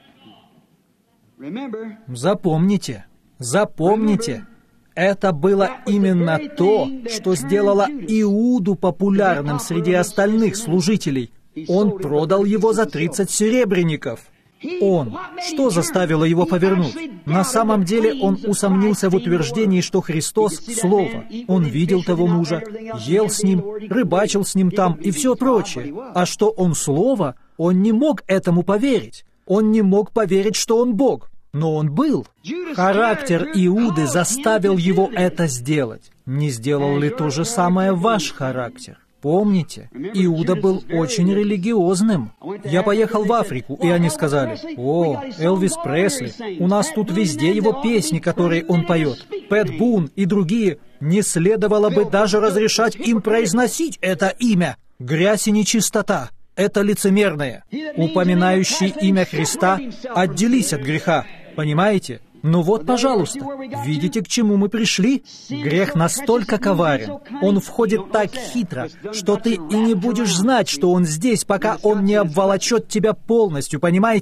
S1: Запомните. Запомните. Это было именно то, что сделало Иуду популярным среди остальных служителей. Он продал его за тридцать серебряников. Он. Что заставило его повернуть? На самом деле он усомнился в утверждении, что Христос — Слово. Он видел того мужа, ел с ним, рыбачил с ним там и все прочее. А что он Слово, он не мог этому поверить. Он не мог поверить, что он Бог. Но он был. Характер Иуды заставил его это сделать. Не сделал ли то же самое ваш характер? Помните, Иуда был очень религиозным. Я поехал в Африку, и они сказали, «О, Элвис Пресли, у нас тут везде его песни, которые он поет. Пэт Бун и другие. Не следовало бы даже разрешать им произносить это имя. Грязь и нечистота. Это лицемерное. Упоминающий имя Христа, отделись от греха». Понимаете? Ну вот, пожалуйста, видите, к чему мы пришли? Грех настолько коварен, он входит так хитро, что ты и не будешь знать, что он здесь, пока он не обволочет тебя полностью, понимаете?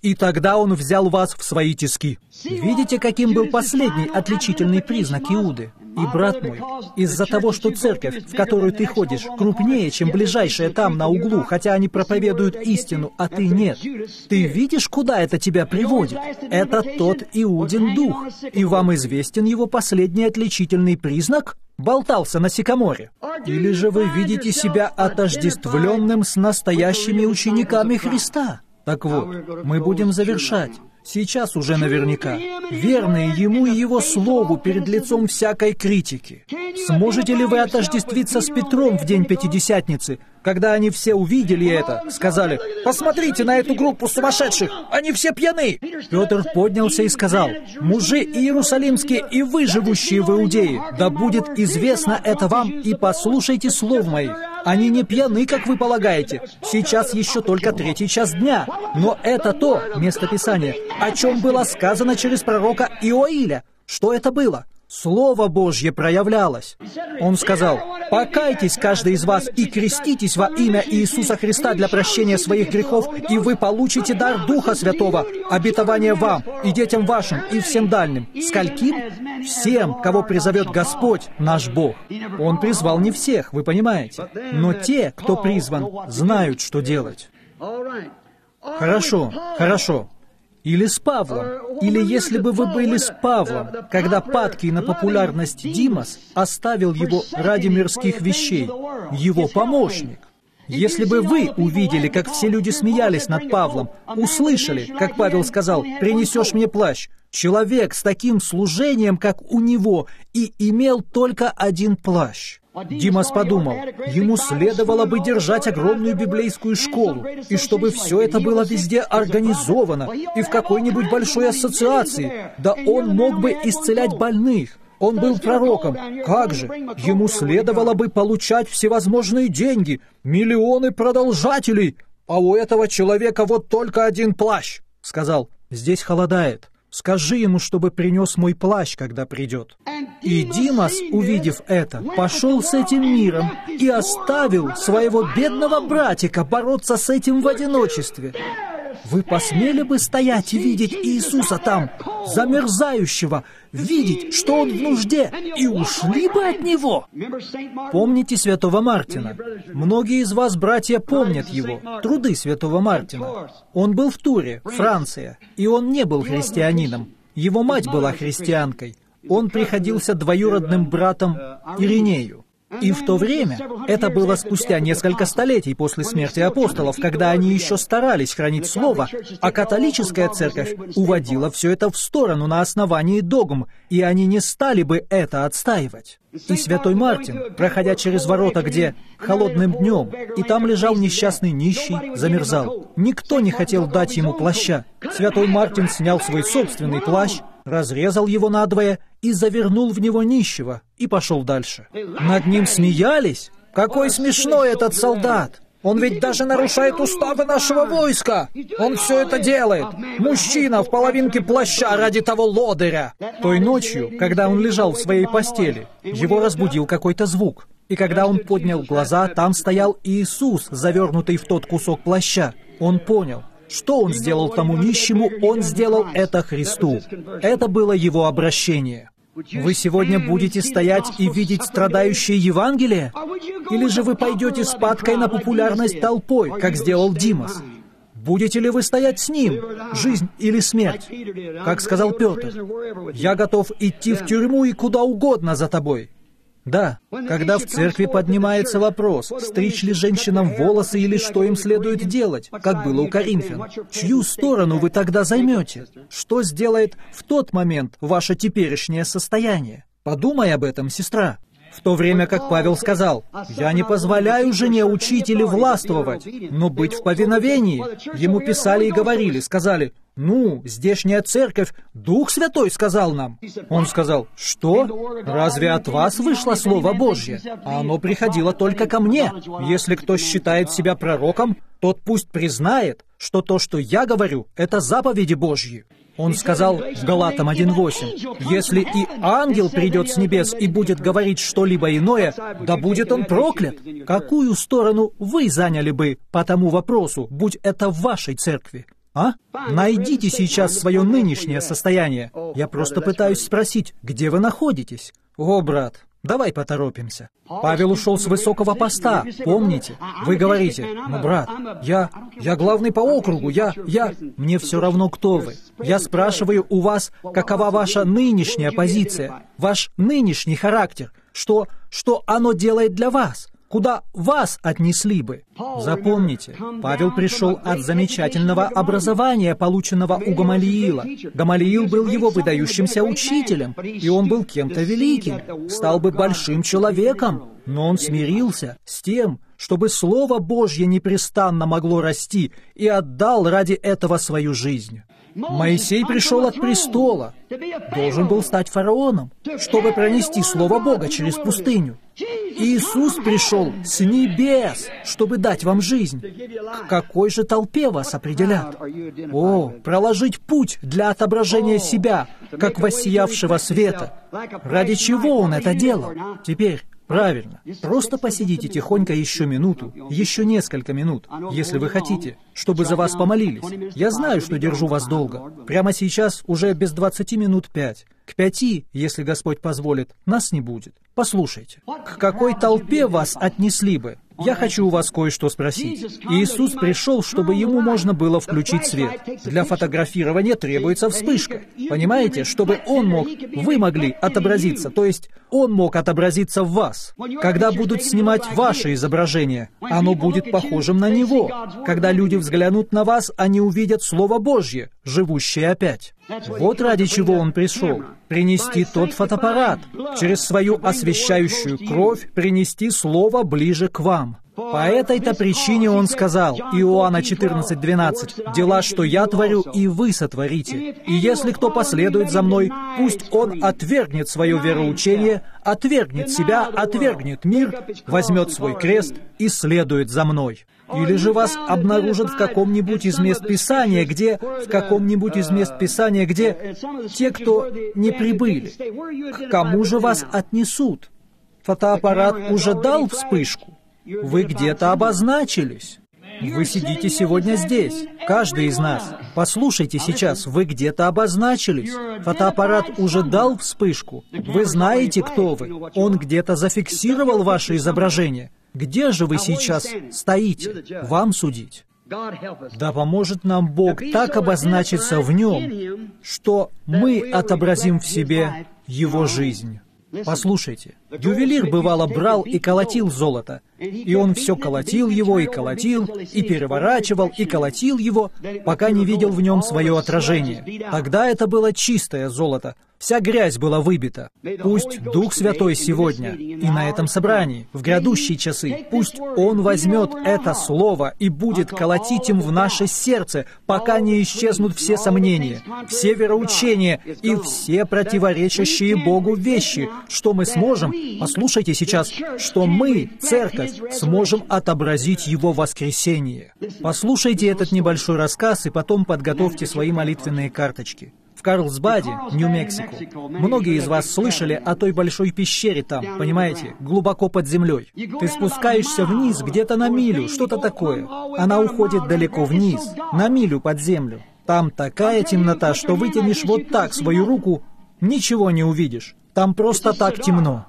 S1: и тогда он взял вас в свои тиски». Видите, каким был последний отличительный признак Иуды? И, брат мой, из-за того, что церковь, в которую ты ходишь, крупнее, чем ближайшая там на углу, хотя они проповедуют истину, а ты нет, ты видишь, куда это тебя приводит? Это тот Иудин дух, и вам известен его последний отличительный признак? Болтался на сикаморе. Или же вы видите себя отождествленным с настоящими учениками Христа? Так вот, мы будем завершать. Сейчас уже наверняка. Верные Ему и Его Слову перед лицом всякой критики. Сможете ли вы отождествиться с Петром в день Пятидесятницы, когда они все увидели это, сказали: «Посмотрите на эту группу сумасшедших! Они все пьяны!» Петр поднялся и сказал: «Мужи иерусалимские и вы, живущие в Иудее, да будет известно это вам, и послушайте слов моих. Они не пьяны, как вы полагаете. Сейчас еще только третий час дня. Но это то местописание, о чем было сказано через пророка Иоиля». Что это было? Слово Божье проявлялось. Он сказал: «Покайтесь, каждый из вас, и креститесь во имя Иисуса Христа для прощения своих грехов, и вы получите дар Духа Святого, обетование вам, и детям вашим, и всем дальним». Скольким? Всем, кого призовет Господь, наш Бог. Он призвал не всех, вы понимаете. Но те, кто призван, знают, что делать. Хорошо, хорошо. Или с Павлом. Или если бы вы были с Павлом, когда падкий на популярность Димас оставил его ради мирских вещей, его помощник. Если бы вы увидели, как все люди смеялись над Павлом, услышали, как Павел сказал: «Принесешь мне плащ», человек с таким служением, как у него, и имел только один плащ. Димас подумал, ему следовало бы держать огромную библейскую школу, и чтобы все это было везде организовано, и в какой-нибудь большой ассоциации. Да он мог бы исцелять больных. Он был пророком. Как же? Ему следовало бы получать всевозможные деньги, миллионы продолжателей. А у этого человека вот только один плащ. Сказал: «Здесь холодает. Скажи ему, чтобы принес мой плащ, когда придет». И Димас, увидев это, пошел с этим миром и оставил своего бедного братика бороться с этим в одиночестве. Вы посмели бы стоять и видеть Иисуса там, замерзающего, видеть, что Он в нужде, и ушли бы от Него? Помните святого Мартина? Многие из вас, братья, помнят его, труды святого Мартина. Он был в Туре, Франция, и он не был христианином. Его мать была христианкой. Он приходился двоюродным братом Иринею. И в то время, это было спустя несколько столетий после смерти апостолов, когда они еще старались хранить Слово, а католическая церковь уводила все это в сторону на основании догм, и они не стали бы это отстаивать. И святой Мартин, проходя через ворота, где холодным днем, и там лежал несчастный нищий, замерзал. Никто не хотел дать ему плаща. Святой Мартин снял свой собственный плащ, разрезал его надвое и завернул в него нищего, и пошел дальше. Над ним смеялись. Какой смешной этот солдат! Он ведь даже нарушает уставы нашего войска! Он все это делает! Мужчина в половинке плаща ради того лодыря! Той ночью, когда он лежал в своей постели, его разбудил какой-то звук. И когда он поднял глаза, там стоял Иисус, завернутый в тот кусок плаща. Он понял. Что он сделал тому нищему, он сделал это Христу. Это было его обращение. Вы сегодня будете стоять и видеть страдающее Евангелие? Или же вы пойдете с падкой на популярность толпой, как сделал Димас? Будете ли вы стоять с ним? Жизнь или смерть? Как сказал Петр: «Я готов идти в тюрьму и куда угодно за тобой». Да, когда в церкви поднимается вопрос, стричь ли женщинам волосы или что им следует делать, как было у коринфян, чью сторону вы тогда займете? Что сделает в тот момент ваше теперешнее состояние? Подумай об этом, сестра. В то время как Павел сказал: «Я не позволяю жене учить или властвовать, но быть в повиновении». Ему писали и говорили, сказали: «Ну, здешняя церковь, Дух Святой сказал нам». Он сказал: «Что? Разве от вас вышло Слово Божье? А оно приходило только ко мне. Если кто считает себя пророком, тот пусть признает, что то, что я говорю, это заповеди Божьи». Он сказал в Галатам один восемь: «Если и ангел придет с небес и будет говорить что-либо иное, да будет он проклят». Какую сторону вы заняли бы по тому вопросу, будь это в вашей церкви? А? Найдите сейчас свое нынешнее состояние. Я просто пытаюсь спросить, где вы находитесь? О, брат, давай поторопимся. Павел ушел с высокого поста, помните? Вы говорите, ну, брат, я, я главный по округу, я, я... Мне все равно, кто вы. Я спрашиваю у вас, какова ваша нынешняя позиция, ваш нынешний характер, что, что оно делает для вас? Куда вас отнесли бы? Запомните, Павел пришел от замечательного образования, полученного у Гамалиила. Гамалиил был его выдающимся учителем, и он был кем-то великим, стал бы большим человеком, но он смирился с тем, чтобы Слово Божье непрестанно могло расти, и отдал ради этого свою жизнь. Моисей пришел от престола, должен был стать фараоном, чтобы пронести Слово Бога через пустыню. Иисус пришел с небес, чтобы дать вам жизнь. К какой же толпе вас определят? О, проложить путь для отображения себя, как воссиявшего света. Ради чего Он это делал? Теперь, правильно, просто посидите тихонько еще минуту, еще несколько минут, если вы хотите, чтобы за вас помолились. Я знаю, что держу вас долго. Прямо сейчас уже без двадцати минут пять. К пяти, если Господь позволит, нас не будет. Послушайте, к какой толпе вас отнесли бы? Я хочу у вас кое-что спросить. Иисус пришел, чтобы Ему можно было включить свет. Для фотографирования требуется вспышка. Понимаете, чтобы Он мог, вы могли отобразиться, то есть Он мог отобразиться в вас. Когда будут снимать ваше изображение, оно будет похожим на Него. Когда люди взглянут на вас, они увидят Слово Божье, живущее опять. Вот ради чего Он пришел. Принести тот фотоаппарат, через свою освящающую кровь принести Слово ближе к вам. По этой-то причине Он сказал, Иоанна четырнадцать двенадцать, «Дела, что я творю, и вы сотворите. И если кто последует за мной, пусть он отвергнет свое вероучение, отвергнет себя, отвергнет мир, возьмет свой крест и следует за мной». Или же вас обнаружат в каком-нибудь из мест Писания, где, в каком-нибудь из мест Писания, где те, кто не прибыли. К кому же вас отнесут? Фотоаппарат уже дал вспышку. Вы где-то обозначились. Вы сидите сегодня здесь, каждый из нас. Послушайте сейчас, вы где-то обозначились. Фотоаппарат уже дал вспышку. Вы знаете, кто вы. Он где-то зафиксировал ваше изображение. Где же вы сейчас стоите? Вам судить. Да поможет нам Бог так обозначиться в Нем, что мы отобразим в себе Его жизнь. Послушайте, ювелир бывало брал и колотил золото, и он все колотил его и колотил, и переворачивал, и колотил его, пока не видел в нем свое отражение. Тогда это было чистое золото, вся грязь была выбита. Пусть Дух Святой сегодня и на этом собрании, в грядущие часы, пусть Он возьмет это слово и будет колотить им в наше сердце, пока не исчезнут все сомнения, все вероучения и все противоречащие Богу вещи, что мы сможем, послушайте сейчас, что мы, церковь, сможем отобразить Его воскресение. Послушайте этот небольшой рассказ и потом подготовьте свои молитвенные карточки. В Карлсбаде, Нью-Мексико. Многие из вас слышали о той большой пещере там, понимаете, глубоко под землей. Ты спускаешься вниз где-то на милю, что-то такое. Она уходит далеко вниз, на милю под землю. Там такая темнота, что вытянешь вот так свою руку, ничего не увидишь. Там просто так темно.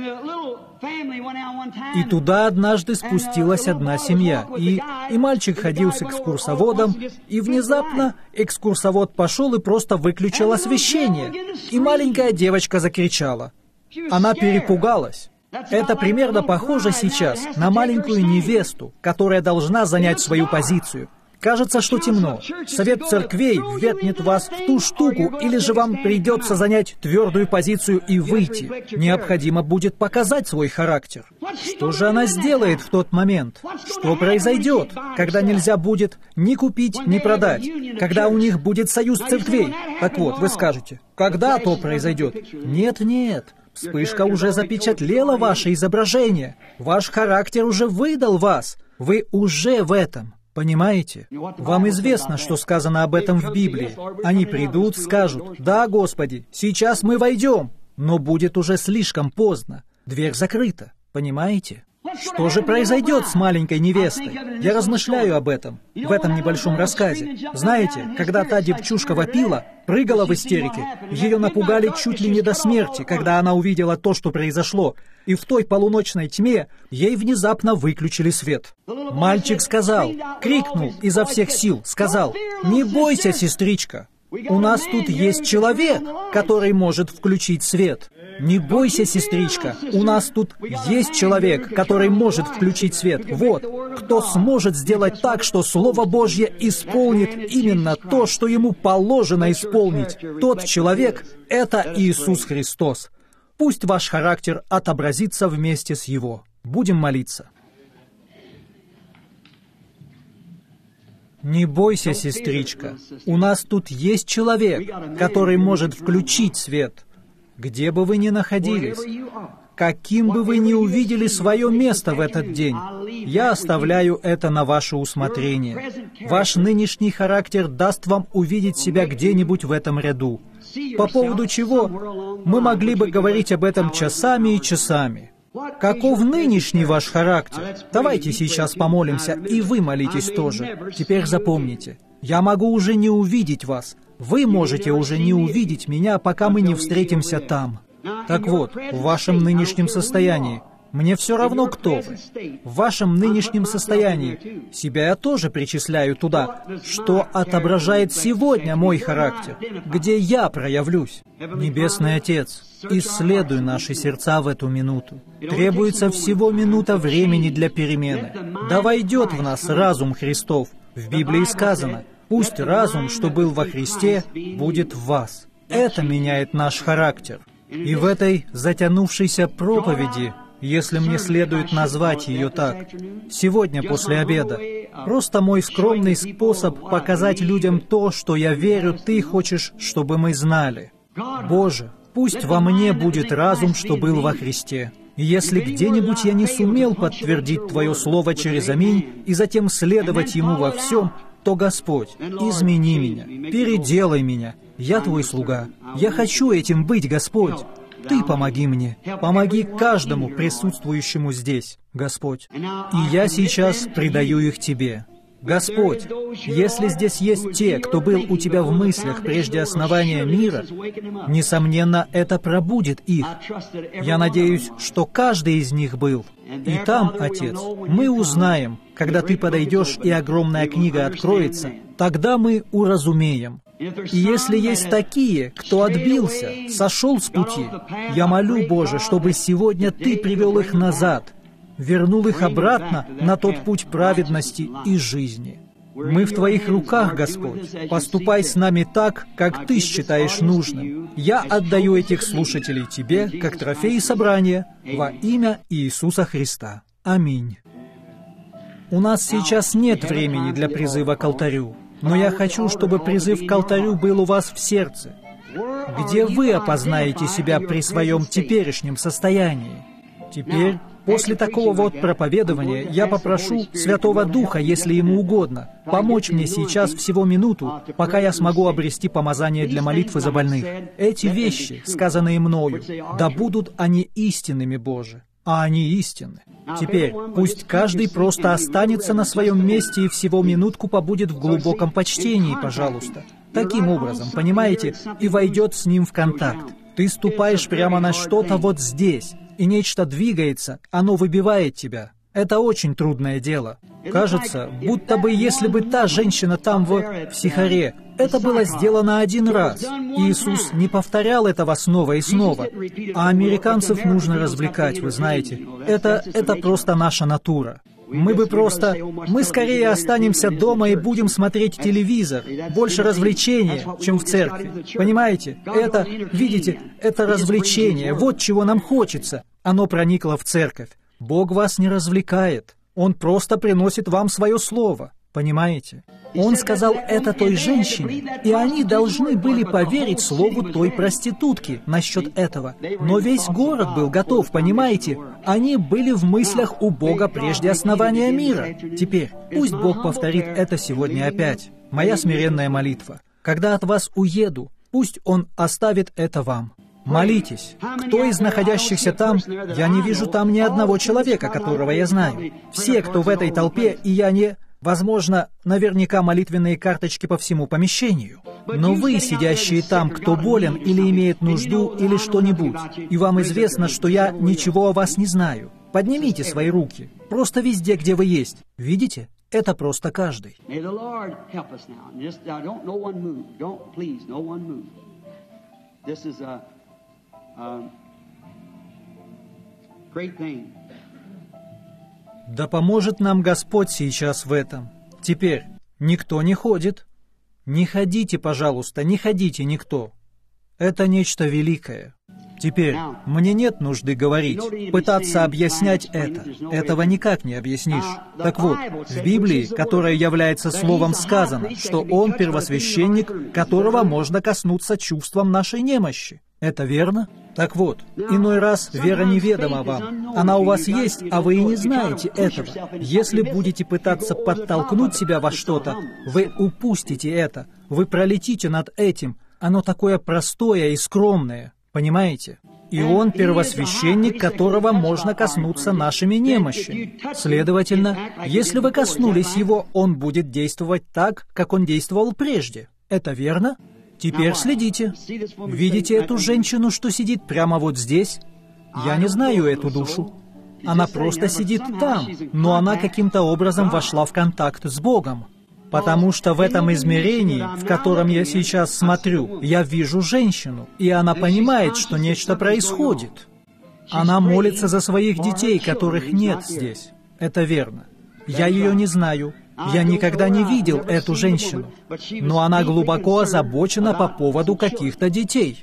S1: И туда однажды спустилась одна семья, и, и мальчик ходил с экскурсоводом, и внезапно экскурсовод пошел и просто выключил освещение, и маленькая девочка закричала. Она перепугалась. Это примерно похоже сейчас на маленькую невесту, которая должна занять свою позицию. Кажется, что темно. Совет церквей ввергнет вас в ту штуку, или же вам придется занять твердую позицию и выйти. Необходимо будет показать свой характер. Что же она сделает в тот момент? Что произойдет, когда нельзя будет ни купить, ни продать? Когда у них будет союз церквей? Так вот, вы скажете, когда то произойдет? Нет, нет. Вспышка уже запечатлела ваше изображение. Ваш характер уже выдал вас. Вы уже в этом. Понимаете? Вам известно, что сказано об этом в Библии. Они придут, скажут, «Да, Господи, сейчас мы войдем», но будет уже слишком поздно. Дверь закрыта. Понимаете? Что же произойдет с маленькой невестой? Я размышляю об этом, в этом небольшом рассказе. Знаете, когда та девчушка вопила, прыгала в истерике, ее напугали чуть ли не до смерти, когда она увидела то, что произошло, и в той полуночной тьме ей внезапно выключили свет. Мальчик сказал, крикнул изо всех сил, сказал: «Не бойся, сестричка, у нас тут есть человек, который может включить свет». Не бойся, сестричка, у нас тут есть человек, который может включить свет. Вот, кто сможет сделать так, что Слово Божье исполнит именно то, что ему положено исполнить. Тот человек — это Иисус Христос. Пусть ваш характер отобразится вместе с Его. Будем молиться. Не бойся, сестричка, у нас тут есть человек, который может включить свет. Где бы вы ни находились, каким бы вы ни увидели свое место в этот день, я оставляю это на ваше усмотрение. Ваш нынешний характер даст вам увидеть себя где-нибудь в этом ряду, по поводу чего мы могли бы говорить об этом часами и часами. Каков нынешний ваш характер? Давайте сейчас помолимся, и вы молитесь тоже. Теперь запомните, я могу уже не увидеть вас. Вы можете уже не увидеть меня, пока мы не встретимся там. Так вот, в вашем нынешнем состоянии, мне все равно, кто вы. В вашем нынешнем состоянии себя я тоже причисляю туда, что отображает сегодня мой характер, где я проявлюсь. Небесный Отец, исследуй наши сердца в эту минуту. Требуется всего минута времени для перемены. Да войдет в нас разум Христов. В Библии сказано: «Пусть разум, что был во Христе, будет в вас». Это меняет наш характер. И в этой затянувшейся проповеди, если мне следует назвать ее так, сегодня после обеда, просто мой скромный способ показать людям то, что я верю, Ты хочешь, чтобы мы знали. Боже, пусть во мне будет разум, что был во Христе. И если где-нибудь я не сумел подтвердить Твое Слово через «Аминь» и затем следовать ему во всем, то, Господь, измени меня, переделай меня. Я Твой слуга. Я хочу этим быть, Господь. Ты помоги мне. Помоги каждому присутствующему здесь, Господь. И я сейчас предаю их Тебе. Господь, если здесь есть те, кто был у Тебя в мыслях прежде основания мира, несомненно, это пробудит их. Я надеюсь, что каждый из них был. И там, Отец, мы узнаем, когда Ты подойдешь и огромная книга откроется, тогда мы уразумеем. И если есть такие, кто отбился, сошел с пути, я молю, Боже, чтобы сегодня Ты привел их назад, вернул их обратно на тот путь праведности и жизни. Мы в Твоих руках, Господь. Поступай с нами так, как Ты считаешь нужным. Я отдаю этих слушателей Тебе, как трофеи собрания, во имя Иисуса Христа. Аминь. У нас сейчас нет времени для призыва к алтарю, но я хочу, чтобы призыв к алтарю был у вас в сердце, где вы опознаете себя при своем теперешнем состоянии. Теперь, после такого вот проповедования, я попрошу Святого Духа, если Ему угодно, помочь мне сейчас всего минуту, пока я смогу обрести помазание для молитвы за больных. Эти вещи, сказанные мною, да будут они истинными, Боже, а они истинны. Теперь, пусть каждый просто останется на своем месте и всего минутку побудет в глубоком почтении, пожалуйста. Таким образом, понимаете, и войдет с ним в контакт. Ты ступаешь прямо на что-то вот здесь, и нечто двигается, оно выбивает тебя. Это очень трудное дело. Кажется, будто бы если бы та женщина там в, в Сихаре, это было сделано один раз. Иисус не повторял этого снова и снова. А американцев нужно развлекать, вы знаете. Это, это просто наша натура. Мы бы просто... Мы скорее останемся дома и будем смотреть телевизор. Больше развлечения, чем в церкви. Понимаете? Это, видите, это развлечение. Вот чего нам хочется. Оно проникло в церковь. Бог вас не развлекает. Он просто приносит вам свое слово. Понимаете? Он сказал это той женщине, и они должны были поверить слову той проститутки насчет этого. Но весь город был готов, понимаете? Они были в мыслях у Бога прежде основания мира. Теперь, пусть Бог повторит это сегодня опять. Моя смиренная молитва. Когда от вас уеду, пусть Он оставит это вам. Молитесь. Кто из находящихся там? Я не вижу там ни одного человека, которого я знаю. Все, кто в этой толпе, и я не... Возможно, наверняка молитвенные карточки по всему помещению. Но вы, сидящие там, кто болен или имеет нужду или что-нибудь, и вам известно, что я ничего о вас не знаю, поднимите свои руки. Просто везде, где вы есть. Видите? Это просто каждый. Да поможет нам Господь сейчас в этом. Теперь никто не ходит. Не ходите, пожалуйста, не ходите никто. Это нечто великое. Теперь мне нет нужды говорить, пытаться объяснять это. Этого никак не объяснишь. Так вот, в Библии, которая является словом, сказано, что Он первосвященник, которого можно коснуться чувством нашей немощи. Это верно? Так вот, иной раз вера неведома вам. Она у вас есть, а вы и не знаете этого. Если будете пытаться подтолкнуть себя во что-то, вы упустите это. Вы пролетите над этим. Оно такое простое и скромное. Понимаете? И Он первосвященник, которого можно коснуться нашими немощами. Следовательно, если вы коснулись Его, Он будет действовать так, как Он действовал прежде. Это верно? Теперь следите. Видите эту женщину, что сидит прямо вот здесь? Я не знаю эту душу. Она просто сидит там, но она каким-то образом вошла в контакт с Богом. Потому что в этом измерении, в котором я сейчас смотрю, я вижу женщину, и она понимает, что нечто происходит. Она молится за своих детей, которых нет здесь. Это верно. Я ее не знаю. Я никогда не видел эту женщину, но она глубоко озабочена по поводу каких-то детей.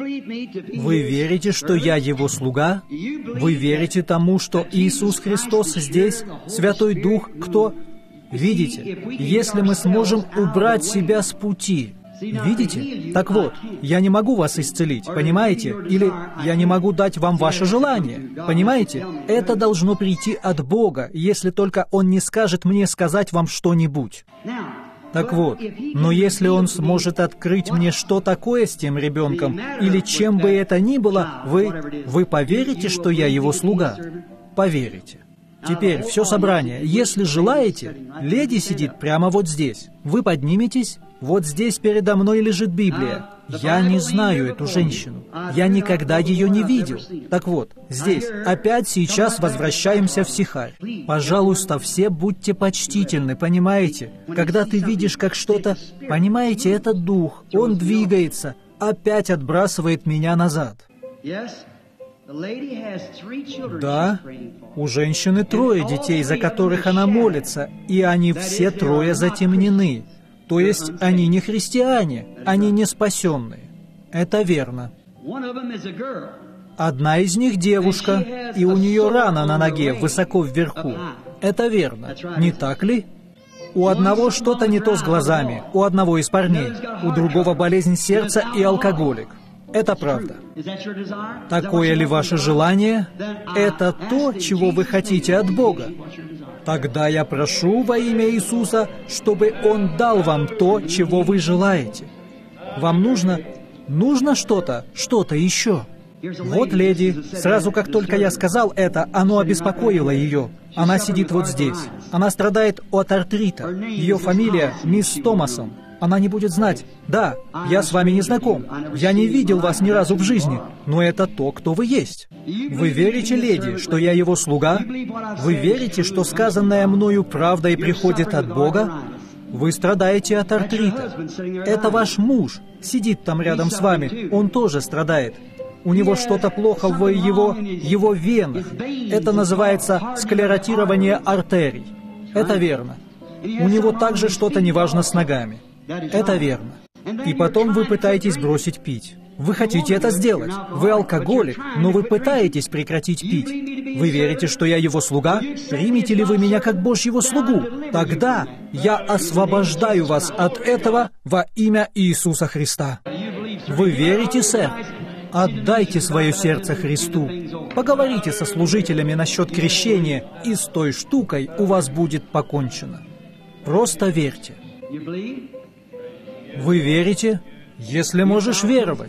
S1: Вы верите, что я Его слуга? Вы верите тому, что Иисус Христос здесь, Святой Дух, кто... Видите, если мы сможем убрать себя с пути... Видите? Так вот, я не могу вас исцелить, понимаете? Или я не могу дать вам ваше желание, понимаете? Это должно прийти от Бога, если только Он не скажет мне сказать вам что-нибудь. Так вот, но если Он сможет открыть мне, что такое с тем ребенком, или чем бы это ни было, вы, вы поверите, что я Его слуга? Поверите. Теперь, все собрание, если желаете, леди сидит прямо вот здесь. Вы подниметесь, вот здесь передо мной лежит Библия. Я не знаю эту женщину. Я никогда ее не видел. Так вот, здесь, опять сейчас возвращаемся в Сихарь. Пожалуйста, все будьте почтительны, понимаете? Когда ты видишь, как что-то... Понимаете, это дух, он двигается, опять отбрасывает меня назад. Да, у женщины трое детей, за которых она молится, и они все трое затемнены. То есть они не христиане, они не спасенные. Это верно. Одна из них девушка, и у нее рана на ноге высоко вверху. Это верно, не так ли? У одного что-то не то с глазами, у одного из парней, у другого болезнь сердца и алкоголик. Это правда. Такое ли ваше желание? Это то, чего вы хотите от Бога. Тогда я прошу во имя Иисуса, чтобы Он дал вам то, чего вы желаете. Вам нужно, нужно что-то, что-то еще. Вот леди, сразу как только я сказал это, оно обеспокоило ее. Она сидит вот здесь. Она страдает от артрита. Ее фамилия мисс Томасон. Она не будет знать. Да, я с вами не знаком. Я не видел вас ни разу в жизни, но это то, кто вы есть. Вы верите, леди, что я Его слуга? Вы верите, что сказанное мною правдой приходит от Бога? Вы страдаете от артрита. Это ваш муж, сидит там рядом с вами, он тоже страдает. У него что-то плохо в его, его венах. Это называется склеротирование артерий. Это верно. У него также что-то неважно с ногами. Это верно. И потом вы пытаетесь бросить пить. Вы хотите это сделать. Вы алкоголик, но вы пытаетесь прекратить пить. Вы верите, что я Его слуга? Примете ли вы меня как Божьего слугу? Тогда я освобождаю вас от этого во имя Иисуса Христа. Вы верите, сэр? Отдайте свое сердце Христу. Поговорите со служителями насчет крещения, и с той штукой у вас будет покончено. Просто верьте. Вы верите? Если можешь веровать.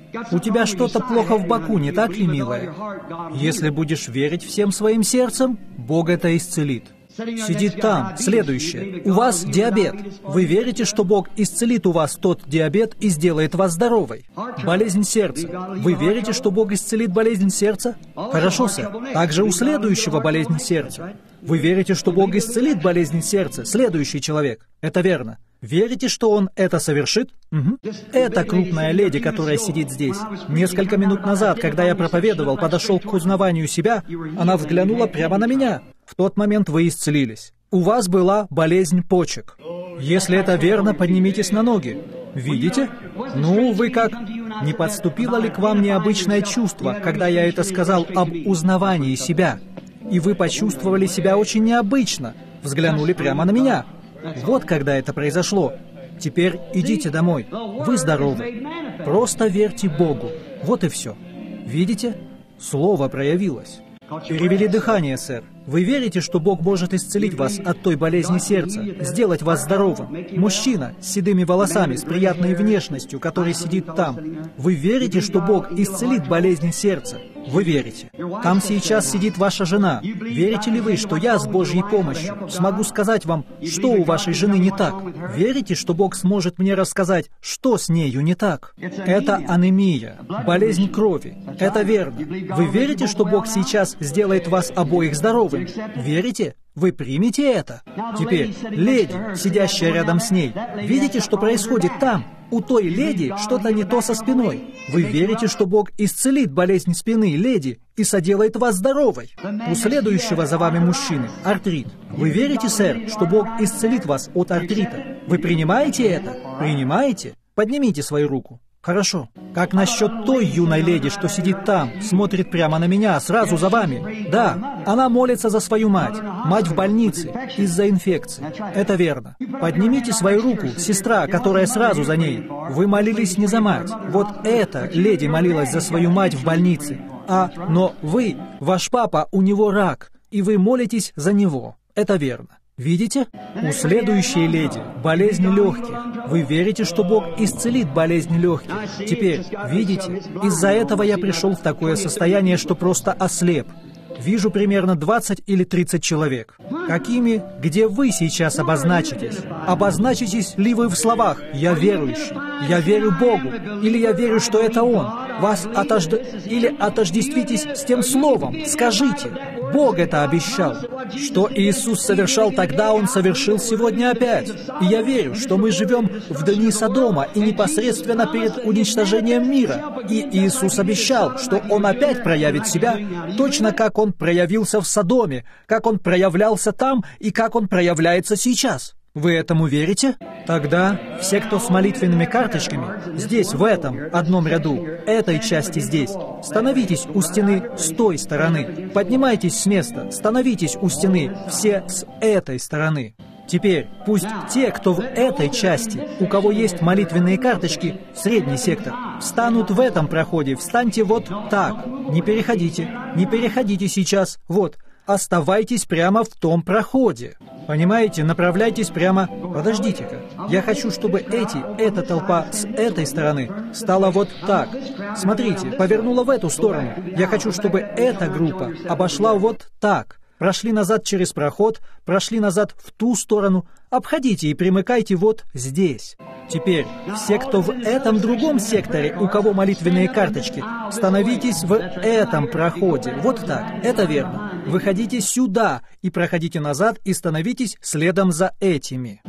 S1: У тебя что-то плохо в боку, не так ли, милая? Если будешь верить всем своим сердцем, Бог это исцелит. Сидит там. Следующее. У вас диабет. Вы верите, что Бог исцелит у вас тот диабет и сделает вас здоровой? Болезнь сердца. Вы верите, что Бог исцелит болезнь сердца? Хорошо, сэр. Также у следующего болезнь сердца. Вы верите, что Бог исцелит болезнь сердца? Следующий человек. Это верно. Верите, что Он это совершит? Угу. Это крупная леди, которая сидит здесь. Несколько минут назад, когда я проповедовал, подошел к узнаванию себя, она взглянула прямо на меня. В тот момент вы исцелились. У вас была болезнь почек. Если это верно, поднимитесь на ноги. Видите? Ну, вы как... Не подступило ли к вам необычное чувство, когда я это сказал об узнавании себя? И вы почувствовали себя очень необычно, взглянули прямо на меня. Вот когда это произошло. Теперь идите домой. Вы здоровы. Просто верьте Богу. Вот и все. Видите? Слово проявилось. Перевели дыхание, сэр. Вы верите, что Бог может исцелить вас от той болезни сердца, сделать вас здоровым? Мужчина с седыми волосами, с приятной внешностью, который сидит там. Вы верите, что Бог исцелит болезнь сердца? Вы верите. Там сейчас сидит ваша жена. Верите ли вы, что я с Божьей помощью смогу сказать вам, что у вашей жены не так? Верите, что Бог сможет мне рассказать, что с нею не так? Это анемия, болезнь крови. Это верно. Вы верите, что Бог сейчас сделает вас обоих здоровыми? Верите? Вы примете это? Теперь, леди, сидящая рядом с ней, видите, что происходит там? У той леди что-то не то со спиной. Вы верите, что Бог исцелит болезнь спины, леди, и соделает вас здоровой? У следующего за вами мужчины артрит. Вы верите, сэр, что Бог исцелит вас от артрита? Вы принимаете это? Принимаете? Поднимите свою руку. Хорошо. Как насчет той юной леди, что сидит там, смотрит прямо на меня, сразу за вами? Да, она молится за свою мать. Мать в больнице, из-за инфекции. Это верно. Поднимите свою руку, сестра, которая сразу за ней. Вы молились не за мать. Вот эта леди молилась за свою мать в больнице. А, но вы, ваш папа, у него рак, и вы молитесь за него. Это верно. Видите? У следующей леди болезнь легких. Вы верите, что Бог исцелит болезнь легких? Теперь, видите, из-за этого я пришел в такое состояние, что просто ослеп. Вижу примерно двадцать или тридцать человек. Какими, где вы сейчас обозначитесь? Обозначитесь ли вы в словах «Я верующий», «Я верю Богу», или «Я верю, что это Он»? Вас отожд... Или отождествитесь с тем словом. Скажите, Бог это обещал. Что Иисус совершал тогда, Он совершил сегодня опять. И я верю, что мы живем в дни Содома и непосредственно перед уничтожением мира. И Иисус обещал, что Он опять проявит себя, точно как Он проявился в Содоме, как Он проявлялся там и как Он проявляется сейчас. Вы этому верите? Тогда все, кто с молитвенными карточками, здесь, в этом одном ряду, этой части здесь, становитесь у стены с той стороны. Поднимайтесь с места, становитесь у стены все с этой стороны. Теперь пусть те, кто в этой части, у кого есть молитвенные карточки, средний сектор, встанут в этом проходе, встаньте вот так. Не переходите, не переходите сейчас, вот. Оставайтесь прямо в том проходе. Понимаете, направляйтесь прямо... Подождите-ка. Я хочу, чтобы эти, эта толпа с этой стороны стала вот так. Смотрите, повернула в эту сторону. Я хочу, чтобы эта группа обошла вот так. Прошли назад через проход, прошли назад в ту сторону. Обходите и примыкайте вот здесь. Теперь, все, кто в этом другом секторе, у кого молитвенные карточки, становитесь в этом проходе. Вот так. Это верно. Выходите сюда и проходите назад и становитесь следом за этими.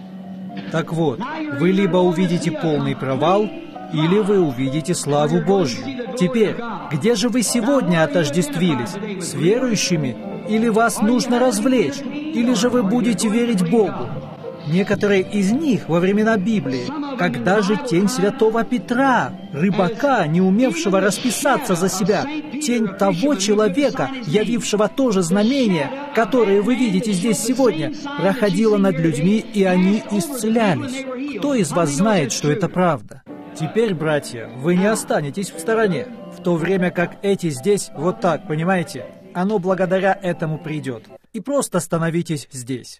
S1: Так вот, вы либо увидите полный провал, или вы увидите славу Божью. Теперь, где же вы сегодня отождествились? С верующими? Или вас нужно развлечь? Или же вы будете верить Богу? Некоторые из них во времена Библии, когда же тень святого Петра, рыбака, не умевшего расписаться за себя, тень того человека, явившего то же знамение, которое вы видите здесь сегодня, проходила над людьми, и они исцелялись. Кто из вас знает, что это правда? Теперь, братья, вы не останетесь в стороне, в то время как эти здесь вот так, понимаете? Оно благодаря этому придет. И просто становитесь здесь.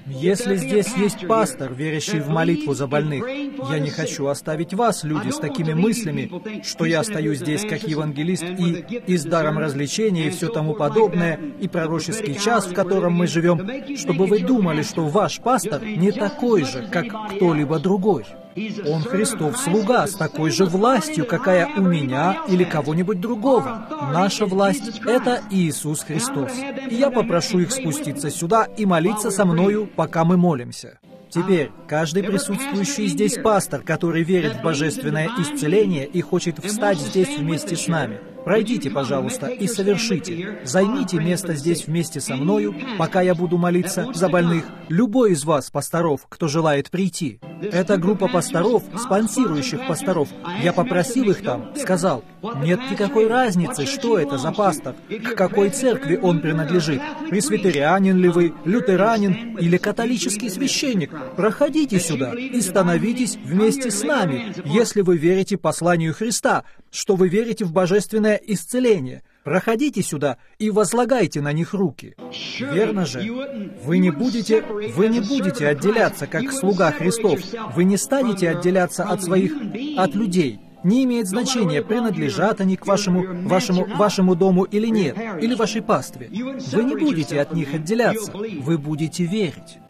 S1: Если здесь есть пастор, верящий в молитву за больных, я не хочу оставить вас, люди, с такими мыслями, что я стою здесь как евангелист и, и с даром развлечения и все тому подобное, и пророческий час, в котором мы живем, чтобы вы думали, что ваш пастор не такой же, как кто-либо другой. Он Христов слуга с такой же властью, какая у меня или кого-нибудь другого. Наша власть — это Иисус Христос. И я попрошу их спуститься сюда и молиться со мною, пока мы молимся. Теперь, каждый присутствующий здесь пастор, который верит в божественное исцеление и хочет встать здесь вместе с нами, пройдите, пожалуйста, и совершите. Займите место здесь вместе со мною, пока я буду молиться за больных. Любой из вас, пасторов, кто желает прийти. Это группа пасторов, спонсирующих пасторов. Я попросил их там, сказал, нет никакой разницы, что это за пастор, к какой церкви он принадлежит, пресвитерианин ли вы, лютеранин или католический священник. Проходите сюда и становитесь вместе с нами, если вы верите посланию Христа, что вы верите в божественное исцеление. Проходите сюда и возлагайте на них руки. Верно же? Вы не будете, вы не будете отделяться, как слуга Христов. Вы не станете отделяться от своих, от людей. Не имеет значения, принадлежат они к вашему, вашему, вашему дому или нет, или вашей пастве. Вы не будете от них отделяться. Вы будете верить.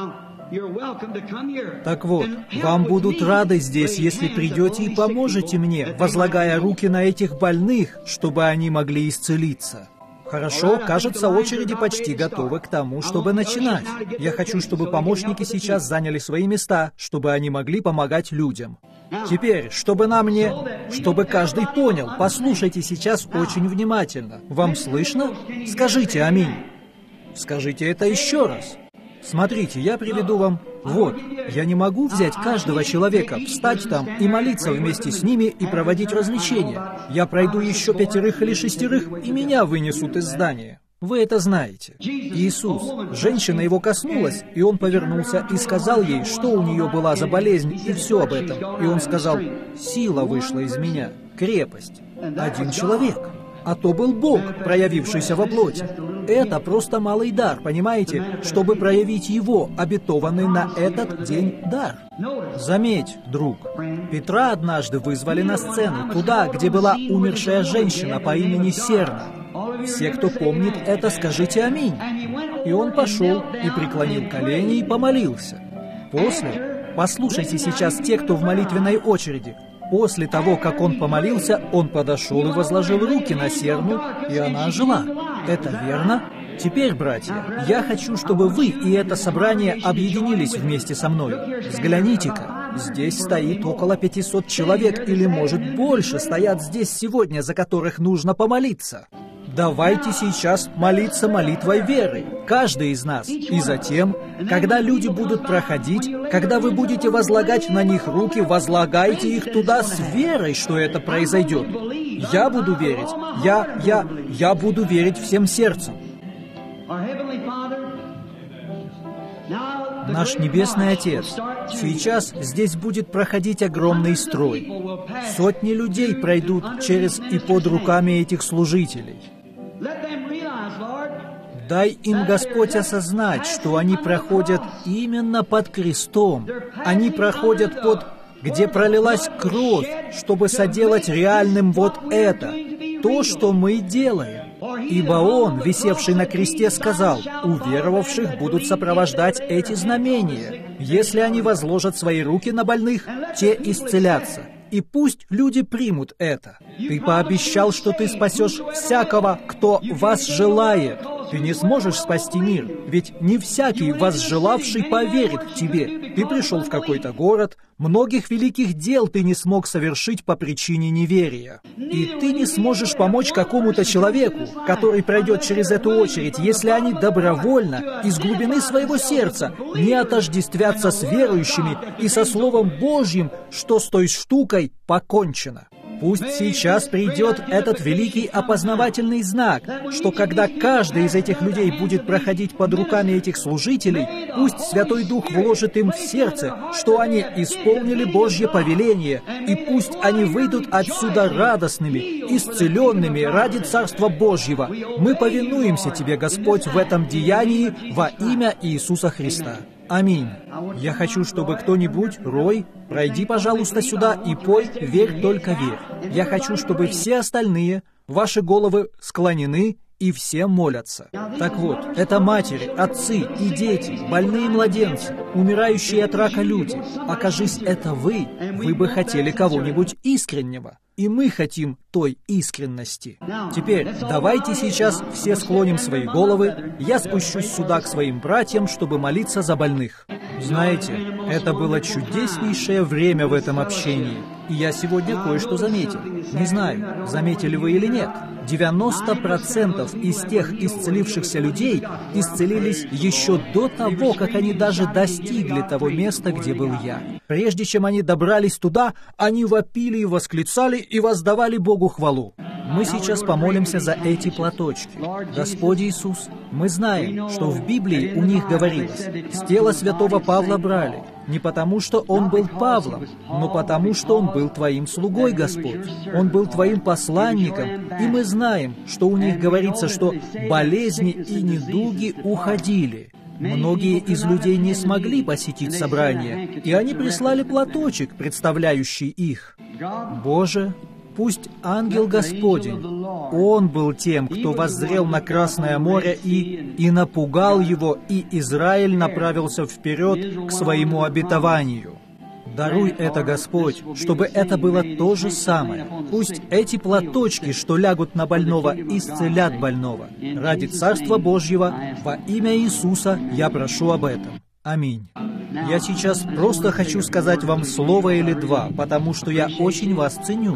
S1: Так вот, вам будут рады здесь, если придете и поможете мне, возлагая руки на этих больных, чтобы они могли исцелиться. Хорошо, кажется, очереди почти готовы к тому, чтобы начинать. Я хочу, чтобы помощники сейчас заняли свои места, чтобы они могли помогать людям. Теперь, чтобы нам не... Чтобы каждый понял, послушайте сейчас очень внимательно. Вам слышно? Скажите «Аминь». Скажите это еще раз. Смотрите, я приведу вам... Вот, я не могу взять каждого человека, встать там и молиться вместе с ними и проводить развлечения. Я пройду еще пятерых или шестерых, и меня вынесут из здания. Вы это знаете. Иисус, женщина его коснулась, и он повернулся и сказал ей, что у нее была за болезнь, и все об этом. И он сказал, сила вышла из меня, крепость. Один человек. А то был Бог, проявившийся во плоти. Это просто малый дар, понимаете, чтобы проявить Его, обетованный на этот день дар. Заметь, друг, Петра однажды вызвали на сцену, туда, где была умершая женщина по имени Серна. Все, кто помнит это, скажите «Аминь». И он пошел и преклонил колени и помолился. После, послушайте сейчас те, кто в молитвенной очереди. После того, как он помолился, он подошел и возложил руки на Серну, и она ожила. Это верно? Теперь, братья, я хочу, чтобы вы и это собрание объединились вместе со мной. Взгляните-ка, здесь стоит около пятисот человек, или, может, больше стоят здесь сегодня, за которых нужно помолиться. Давайте сейчас молиться молитвой веры, каждый из нас. И затем, когда люди будут проходить, когда вы будете возлагать на них руки, возлагайте их туда с верой, что это произойдет. Я буду верить. Я, я, я буду верить всем сердцем. Наш Небесный Отец, сейчас здесь будет проходить огромный строй. Сотни людей пройдут через и под руками этих служителей. Дай им, Господь, осознать, что они проходят именно под крестом. Они проходят под, где пролилась кровь, чтобы соделать реальным вот это, то, что мы делаем. Ибо Он, висевший на кресте, сказал, уверовавших будут сопровождать эти знамения. Если они возложат свои руки на больных, те исцелятся. И пусть люди примут это. Ты пообещал, что ты спасешь всякого, кто вас желает. Ты не сможешь спасти мир, ведь не всякий возжелавший поверит в тебе. Ты пришел в какой-то город, многих великих дел ты не смог совершить по причине неверия. И ты не сможешь помочь какому-то человеку, который пройдет через эту очередь, если они добровольно, из глубины своего сердца, не отождествятся с верующими и со Словом Божьим, что с той штукой покончено. Пусть сейчас придет этот великий опознавательный знак, что когда каждый из этих людей будет проходить под руками этих служителей, пусть Святой Дух вложит им в сердце, что они исполнили Божье повеление, и пусть они выйдут отсюда радостными, исцеленными ради Царства Божьего. Мы повинуемся Тебе, Господь, в этом деянии во имя Иисуса Христа. Аминь. Я хочу, чтобы кто-нибудь, Рой, пройди, пожалуйста, сюда и пой «Верь, только верь». Я хочу, чтобы все остальные, ваши головы склонены, и все молятся. Так вот, это матери, отцы и дети, больные младенцы, умирающие от рака люди. Окажись, это вы, вы бы хотели кого-нибудь искреннего. И мы хотим той искренности. Теперь давайте сейчас все склоним свои головы. Я спущусь сюда к своим братьям, чтобы молиться за больных. Знаете, это было чудеснейшее время в этом общении. И я сегодня кое-что заметил. Не знаю, заметили вы или нет. девяносто процентов из тех исцелившихся людей исцелились еще до того, как они даже достигли того места, где был я. Прежде чем они добрались туда, они вопили и восклицали и воздавали Богу хвалу. Мы сейчас помолимся за эти платочки. Господь Иисус, мы знаем, что в Библии у них говорилось: «С тела святого Павла брали». Не потому, что он был Павлом, но потому, что он был Твоим слугой, Господь. Он был Твоим посланником, и мы знаем, что у них говорится, что болезни и недуги уходили. Многие из людей не смогли посетить собрание, и они прислали платочек, представляющий их. Боже, пусть ангел Господень, он был тем, кто воззрел на Красное море и, и напугал его, и Израиль направился вперед к своему обетованию. Даруй это, Господь, чтобы это было то же самое. Пусть эти платочки, что лягут на больного, исцелят больного. Ради Царства Божьего, во имя Иисуса, я прошу об этом. Аминь. Я сейчас просто хочу сказать вам слово или два, потому что я очень вас ценю.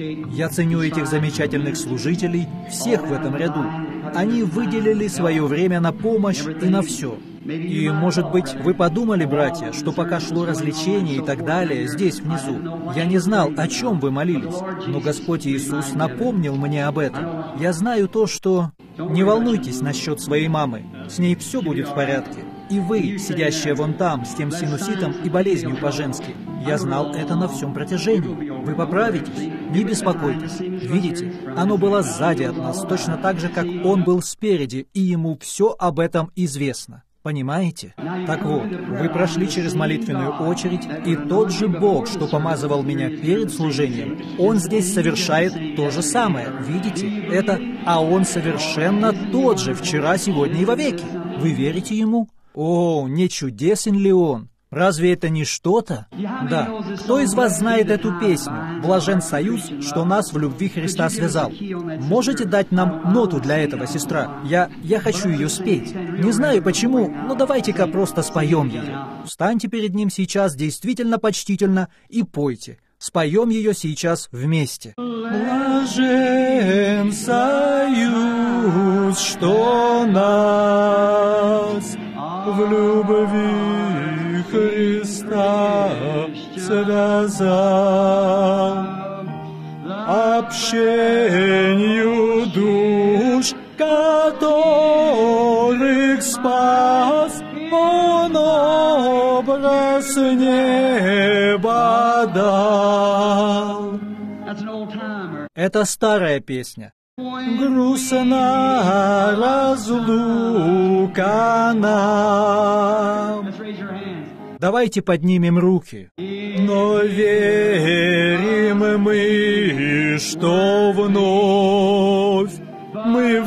S1: Я ценю этих замечательных служителей, всех в этом ряду. Они выделили свое время на помощь и на все. И, может быть, вы подумали, братья, что пока шло развлечение и так далее, здесь, внизу, я не знал, о чем вы молились, но Господь Иисус напомнил мне об этом. Я знаю то, что... Не волнуйтесь насчет своей мамы, с ней все будет в порядке. И вы, сидящие вон там, с тем синуситом и болезнью по-женски, я знал это на всем протяжении. Вы поправитесь, не беспокойтесь. Видите, оно было сзади от нас, точно так же, как он был спереди, и ему все об этом известно. Понимаете? Так вот, вы прошли через молитвенную очередь, и тот же Бог, что помазывал меня перед служением, Он здесь совершает то же самое. Видите? Это «а Он совершенно тот же вчера, сегодня и вовеки». Вы верите Ему? О, не чудесен ли Он? Разве это не что-то? Да. Кто из вас знает эту песню «Блажен союз, что нас в любви Христа связал»? Можете дать нам ноту для этого, сестра? Я, я хочу ее спеть. Не знаю почему, но давайте-ка просто споем ее. Встаньте перед Ним сейчас действительно почтительно и пойте. Споем ее сейчас вместе. Блажен союз, что нас в любви Христа связал, общению душ, которых спас, Он образ неба дал. Это старая песня. Грустна разлука нам. Давайте поднимем руки. Но верим мы, что вновь мы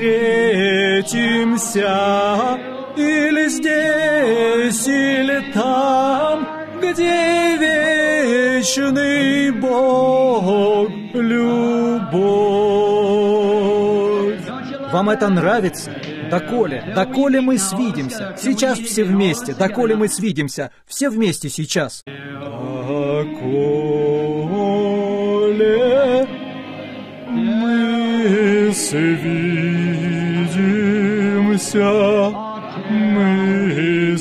S1: встретимся или здесь, или там, где вечный Бог любовь. Вам это нравится? Доколе, доколе мы свидимся. Сейчас все вместе. Доколе мы свидимся. Все вместе сейчас. Доколе мы свидимся, мы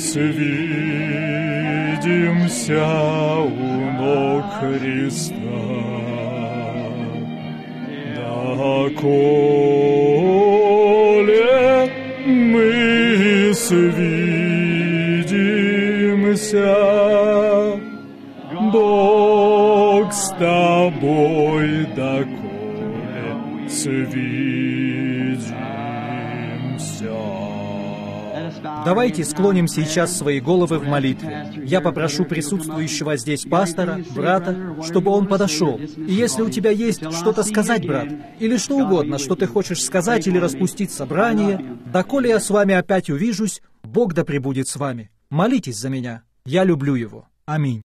S1: свидимся у ног Христа.
S3: доколе мы свидимся, Бог с тобой, доколе свидимся.
S1: Давайте склоним сейчас свои головы в молитве. Я попрошу присутствующего здесь пастора, брата, чтобы он подошел. И если у тебя есть что-то сказать, брат, или что угодно, что ты хочешь сказать или распустить собрание, доколе я с вами опять увижусь, Бог да пребудет с вами. Молитесь за меня. Я люблю его. Аминь.